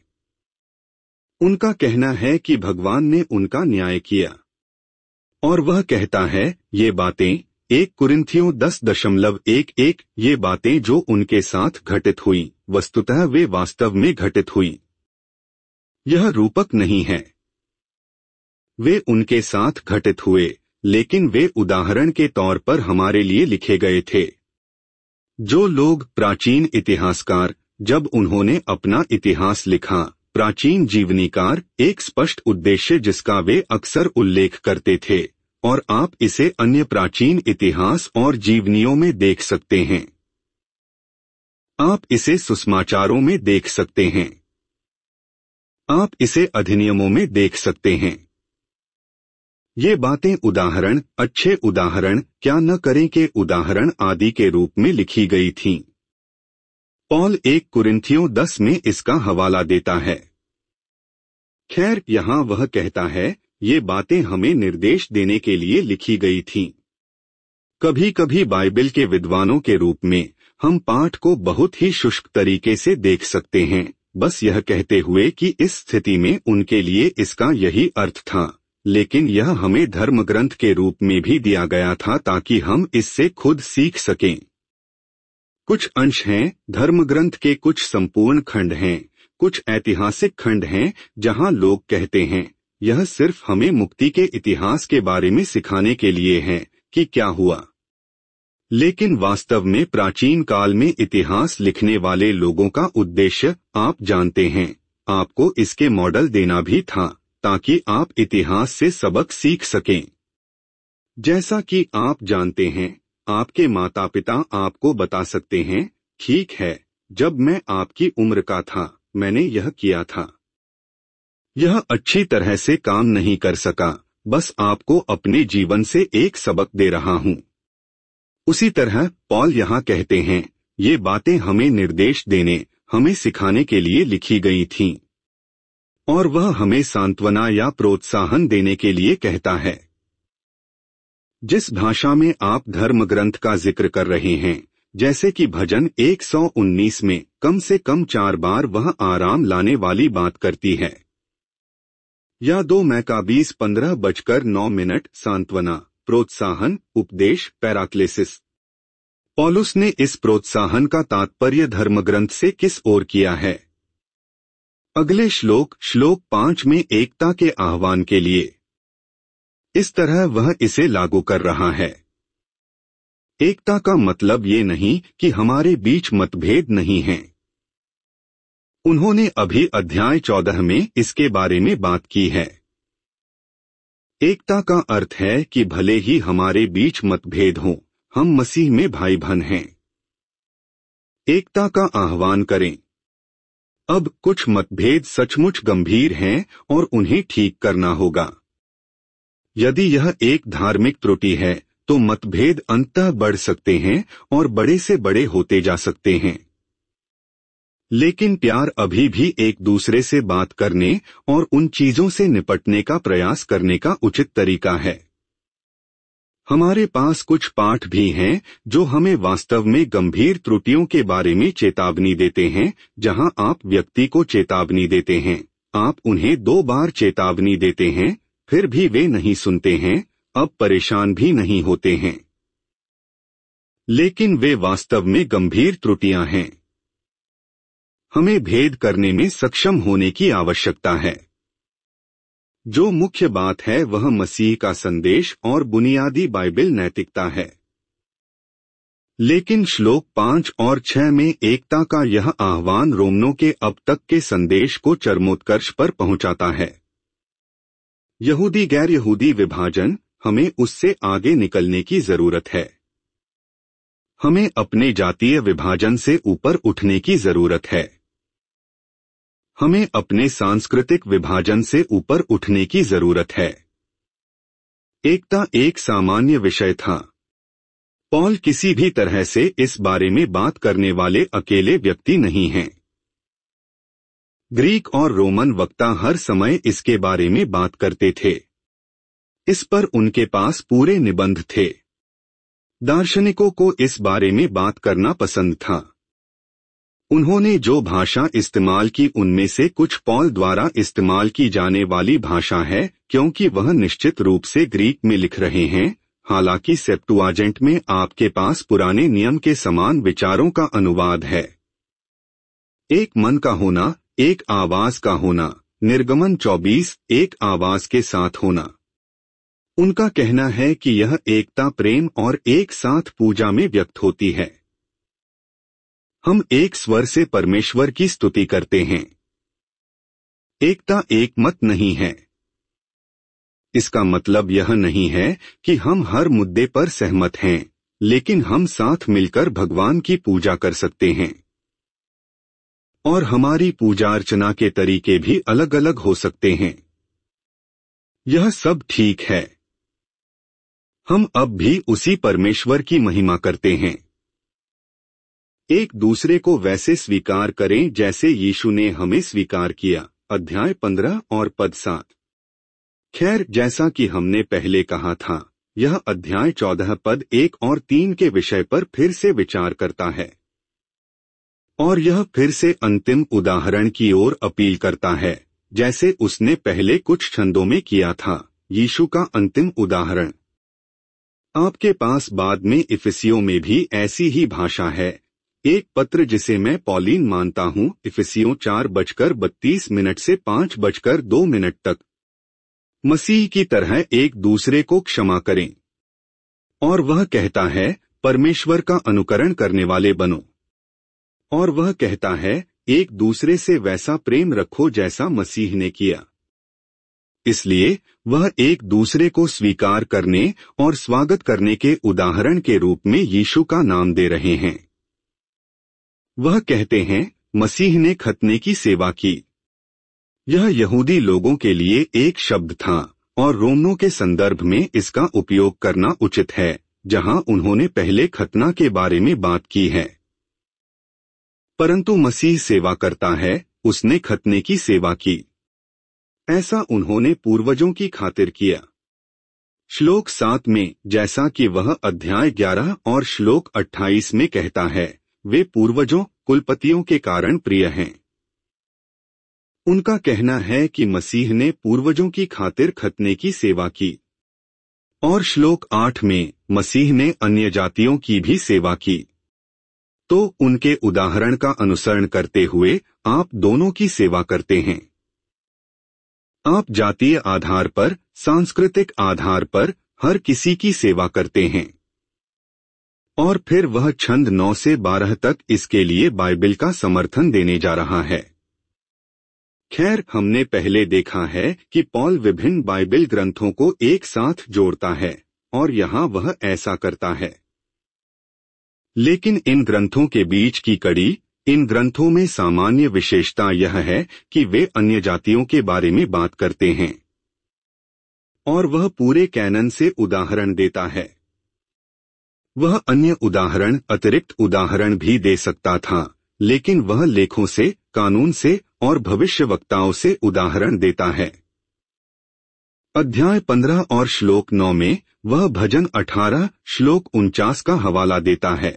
उनका कहना है कि भगवान ने उनका न्याय किया और वह कहता है ये बातें एक कुरिन्थियों दस दशमलव एक एक ये बातें जो उनके साथ घटित हुई वस्तुतः वे वास्तव में घटित हुई। यह रूपक नहीं है। वे उनके साथ घटित हुए, लेकिन वे उदाहरण के तौर पर हमारे लिए लिखे गए थे। जो लोग प्राचीन इतिहासकार, जब उन्होंने अपना इतिहास लिखा, प्राचीन जीवनीकार एक स्पष्ट उद्देश्य जिसका वे अक्सर उल्लेख करते थे, और आप इसे अन्य प्राचीन इतिहास और जीवनियों में देख सकते हैं। आप इसे सुसमाचारों में देख सकते हैं। आप इसे अधिनियमों में देख सकते हैं। ये बातें उदाहरण, अच्छे उदाहरण, क्या न करें के उदाहरण आदि के रूप में लिखी गई थीं। पौल एक कुरिन्थियों दस में इसका हवाला देता है। खैर, यहाँ वह कहता है, ये बातें हमें निर्देश देने के लिए लिखी गई थीं। कभी कभी बाइबल के विद्वानों के रूप में हम पाठ को बहुत ही शुष्क तरीके से देख सकते हैं, बस यह कहते हुए कि इस स्थिति में उनके लिए इसका यही अर्थ था, लेकिन यह हमें धर्म ग्रंथ के रूप में भी दिया गया था ताकि हम इससे खुद सीख सकें। कुछ अंश हैं, धर्म ग्रंथ के कुछ संपूर्ण खंड हैं, कुछ ऐतिहासिक खंड हैं जहां लोग कहते हैं यह सिर्फ हमें मुक्ति के इतिहास के बारे में सिखाने के लिए है कि क्या हुआ। लेकिन वास्तव में प्राचीन काल में इतिहास लिखने वाले लोगों का उद्देश्य, आप जानते हैं, आपको इसके मॉडल देना भी था ताकि आप इतिहास से सबक सीख सकें। जैसा कि आप जानते हैं, आपके माता पिता आपको बता सकते हैं, ठीक है, जब मैं आपकी उम्र का था मैंने यह किया था। यह अच्छी तरह से काम नहीं कर सका, बस आपको अपने जीवन से एक सबक दे रहा हूं। उसी तरह पौल यहाँ कहते हैं, ये बातें हमें निर्देश देने, हमें सिखाने के लिए लिखी गई थीं, और वह हमें सांत्वना या प्रोत्साहन देने के लिए कहता है। जिस भाषा में आप धर्म ग्रंथ का जिक्र कर रहे हैं, जैसे कि भजन एक सौ उन्नीस में कम से कम चार बार वह आराम लाने वाली बात करती है। या दो मैकाबीस पंद्रह बजकर नौ मिनट सांत्वना, प्रोत्साहन, उपदेश, पैराक्लेसिस। पौलुस ने इस प्रोत्साहन का तात्पर्य धर्मग्रंथ से किस ओर किया है? अगले श्लोक श्लोक पांच में एकता के आह्वान के लिए। इस तरह वह इसे लागू कर रहा है। एकता का मतलब ये नहीं कि हमारे बीच मतभेद नहीं हैं। उन्होंने अभी अध्याय चौदह में इसके बारे में बात की है। एकता का अर्थ है कि भले ही हमारे बीच मतभेद हों, हम मसीह में भाई बहन हैं। एकता का आह्वान करें। अब कुछ मतभेद सचमुच गंभीर हैं और उन्हें ठीक करना होगा। यदि यह एक धार्मिक त्रुटि है तो मतभेद अंततः बढ़ सकते हैं और बड़े से बड़े होते जा सकते हैं। लेकिन प्यार अभी भी एक दूसरे से बात करने और उन चीजों से निपटने का प्रयास करने का उचित तरीका है। हमारे पास कुछ पाठ भी हैं जो हमें वास्तव में गंभीर त्रुटियों के बारे में चेतावनी देते हैं। जहां आप व्यक्ति को चेतावनी देते हैं, आप उन्हें दो बार चेतावनी देते हैं, फिर भी वे नहीं सुनते हैं, अब परेशान भी नहीं होते हैं। लेकिन वे वास्तव में गंभीर त्रुटियां हैं। हमें भेद करने में सक्षम होने की आवश्यकता है। जो मुख्य बात है वह मसीह का संदेश और बुनियादी बाइबल नैतिकता है। लेकिन श्लोक पांच और छह में एकता का यह आह्वान रोमनों के अब तक के संदेश को चरमोत्कर्ष पर पहुंचाता है। यहूदी गैर यहूदी विभाजन, हमें उससे आगे निकलने की जरूरत है। हमें अपने जातीय विभाजन से ऊपर उठने की जरूरत है। हमें अपने सांस्कृतिक विभाजन से ऊपर उठने की जरूरत है। एकता एक सामान्य विषय था। पौल किसी भी तरह से इस बारे में बात करने वाले अकेले व्यक्ति नहीं हैं। ग्रीक और रोमन वक्ता हर समय इसके बारे में बात करते थे। इस पर उनके पास पूरे निबंध थे। दार्शनिकों को इस बारे में बात करना पसंद था। उन्होंने जो भाषा इस्तेमाल की उनमें से कुछ पौल द्वारा इस्तेमाल की जाने वाली भाषा है, क्योंकि वह निश्चित रूप से ग्रीक में लिख रहे हैं। हालांकि सेप्टुआजेंट में आपके पास पुराने नियम के समान विचारों का अनुवाद है। एक मन का होना, एक आवाज का होना, निर्गमन चौबीस, एक आवाज के साथ होना। उनका कहना है कि यह एकता प्रेम और एक साथ पूजा में व्यक्त होती है। हम एक स्वर से परमेश्वर की स्तुति करते हैं। एकता एक मत नहीं है। इसका मतलब यह नहीं है कि हम हर मुद्दे पर सहमत हैं, लेकिन हम साथ मिलकर भगवान की पूजा कर सकते हैं। और हमारी पूजा अर्चना के तरीके भी अलग अलग हो सकते हैं। यह सब ठीक है। हम अब भी उसी परमेश्वर की महिमा करते हैं। एक दूसरे को वैसे स्वीकार करें जैसे यीशु ने हमें स्वीकार किया। अध्याय पंद्रह और पद सात। खैर, जैसा कि हमने पहले कहा था, यह अध्याय चौदह पद एक और तीन के विषय पर फिर से विचार करता है। और यह फिर से अंतिम उदाहरण की ओर अपील करता है, जैसे उसने पहले कुछ छंदों में किया था। यीशु का अंतिम उदाहरण। आपके पास बाद में इफिसियों में भी ऐसी ही भाषा है। एक पत्र जिसे मैं पॉलिन मानता हूँ, इफिसियों चार बजकर बत्तीस मिनट से पांच बजकर दो मिनट तक। मसीह की तरह एक दूसरे को क्षमा करें। और वह कहता है, परमेश्वर का अनुकरण करने वाले बनो। और वह कहता है, एक दूसरे से वैसा प्रेम रखो जैसा मसीह ने किया। इसलिए वह एक दूसरे को स्वीकार करने और स्वागत करने के उदाहरण के रूप में यीशु का नाम दे रहे हैं। वह कहते हैं, मसीह ने खतने की सेवा की। यह यहूदी लोगों के लिए एक शब्द था और रोमनों के संदर्भ में इसका उपयोग करना उचित है, जहां उन्होंने पहले खतना के बारे में बात की है। परंतु मसीह सेवा करता है, उसने खतने की सेवा की। ऐसा उन्होंने पूर्वजों की खातिर किया। श्लोक सात में, जैसा कि वह अध्याय ग्यारह और श्लोक अट्ठाईस में कहता है, वे पूर्वजों, कुलपतियों के कारण प्रिय हैं। उनका कहना है कि मसीह ने पूर्वजों की खातिर खतने की सेवा की। और श्लोक आठ में मसीह ने अन्य जातियों की भी सेवा की। तो उनके उदाहरण का अनुसरण करते हुए आप दोनों की सेवा करते हैं। आप जातीय आधार पर, सांस्कृतिक आधार पर हर किसी की सेवा करते हैं। और फिर वह छंद नौ से बारह तक इसके लिए बाइबिल का समर्थन देने जा रहा है। खैर, हमने पहले देखा है कि पॉल विभिन्न बाइबिल ग्रंथों को एक साथ जोड़ता है, और यहाँ वह ऐसा करता है। लेकिन इन ग्रंथों के बीच की कड़ी, इन ग्रंथों में सामान्य विशेषता यह है कि वे अन्य जातियों के बारे में बात करते हैं। और वह पूरे कैनन से उदाहरण देता है। वह अन्य उदाहरण, अतिरिक्त उदाहरण भी दे सकता था, लेकिन वह लेखों से, कानून से और भविष्यवक्ताओं से उदाहरण देता है। अध्याय पंद्रह और श्लोक नौ में वह भजन अठारह श्लोक उनचास का हवाला देता है।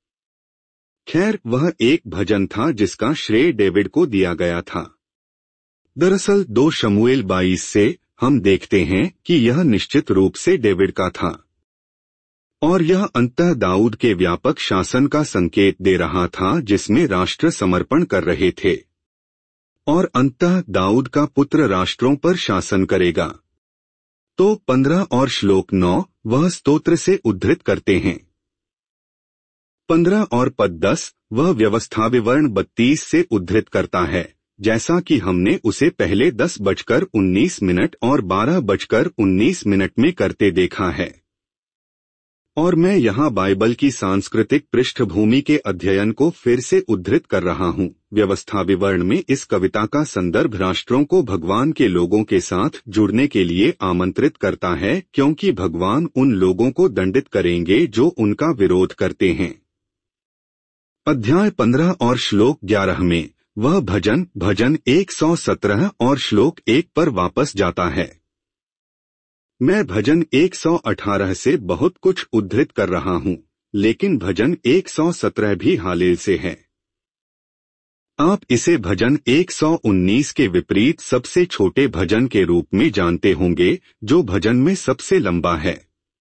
खैर, वह एक भजन था जिसका श्रेय डेविड को दिया गया था। दरअसल दो शमूएल बाईस से हम देखते हैं कि यह निश्चित रूप से डेविड का था, और यह अंततः दाऊद के व्यापक शासन का संकेत दे रहा था जिसमें राष्ट्र समर्पण कर रहे थे, और अंततः दाऊद का पुत्र राष्ट्रों पर शासन करेगा। तो पंद्रह और श्लोक नौ वह स्तोत्र से उद्धृत करते हैं। पंद्रह और पद दस वह व्यवस्था विवरण बत्तीस से उद्धृत करता है, जैसा कि हमने उसे पहले दस बजकर उन्नीस मिनट और बारह बजकर उन्नीस मिनट में करते देखा है। और मैं यहाँ बाइबल की सांस्कृतिक पृष्ठभूमि के अध्ययन को फिर से उद्धृत कर रहा हूँ। व्यवस्था विवरण में इस कविता का संदर्भ राष्ट्रों को भगवान के लोगों के साथ जुड़ने के लिए आमंत्रित करता है, क्योंकि भगवान उन लोगों को दंडित करेंगे जो उनका विरोध करते हैं। अध्याय पंद्रह और श्लोक ग्यारह में वह भजन भजन एक सौ सत्रह और श्लोक एक पर वापस जाता है। मैं भजन एक सौ अठारह से बहुत कुछ उद्धृत कर रहा हूँ, लेकिन भजन एक सौ सत्रह भी हालेल से है। आप इसे भजन एक सौ उन्नीस के विपरीत सबसे छोटे भजन के रूप में जानते होंगे, जो भजन में सबसे लंबा है।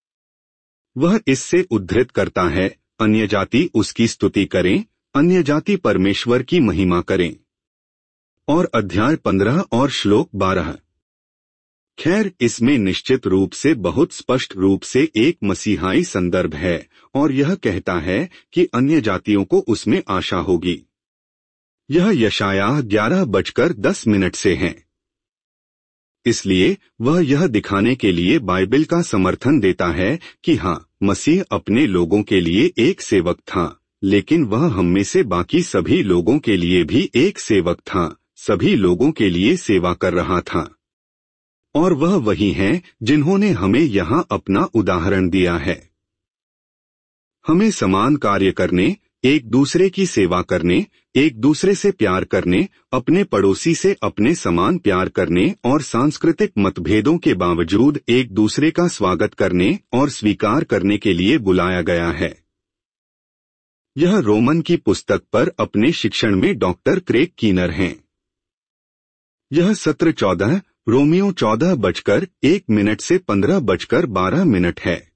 वह इससे उद्धृत करता है, अन्य जाति उसकी स्तुति करें, अन्य जाति परमेश्वर की महिमा करें। और अध्याय पंद्रह और श्लोक बारह। खैर, इसमें निश्चित रूप से बहुत स्पष्ट रूप से एक मसीहाई संदर्भ है, और यह कहता है कि अन्य जातियों को उसमें आशा होगी। यह यशायाह ग्यारह बजकर दस मिनट से है। इसलिए वह यह दिखाने के लिए बाइबिल का समर्थन देता है कि हाँ, मसीह अपने लोगों के लिए एक सेवक था, लेकिन वह हम में से बाकी सभी लोगों के लिए भी एक सेवक था, सभी लोगों के लिए सेवा कर रहा था। और वह वही हैं जिन्होंने हमें यहाँ अपना उदाहरण दिया है। हमें समान कार्य करने, एक दूसरे की सेवा करने, एक दूसरे से प्यार करने, अपने पड़ोसी से अपने समान प्यार करने और सांस्कृतिक मतभेदों के बावजूद एक दूसरे का स्वागत करने और स्वीकार करने के लिए बुलाया गया है। यह रोमन की पुस्तक पर अपने शिक्षण में डॉक्टर क्रेग कीनर हैं। यह सत्र चौदह रोमियो चौदह बजकर एक मिनट से पंद्रह बजकर बारह मिनट है।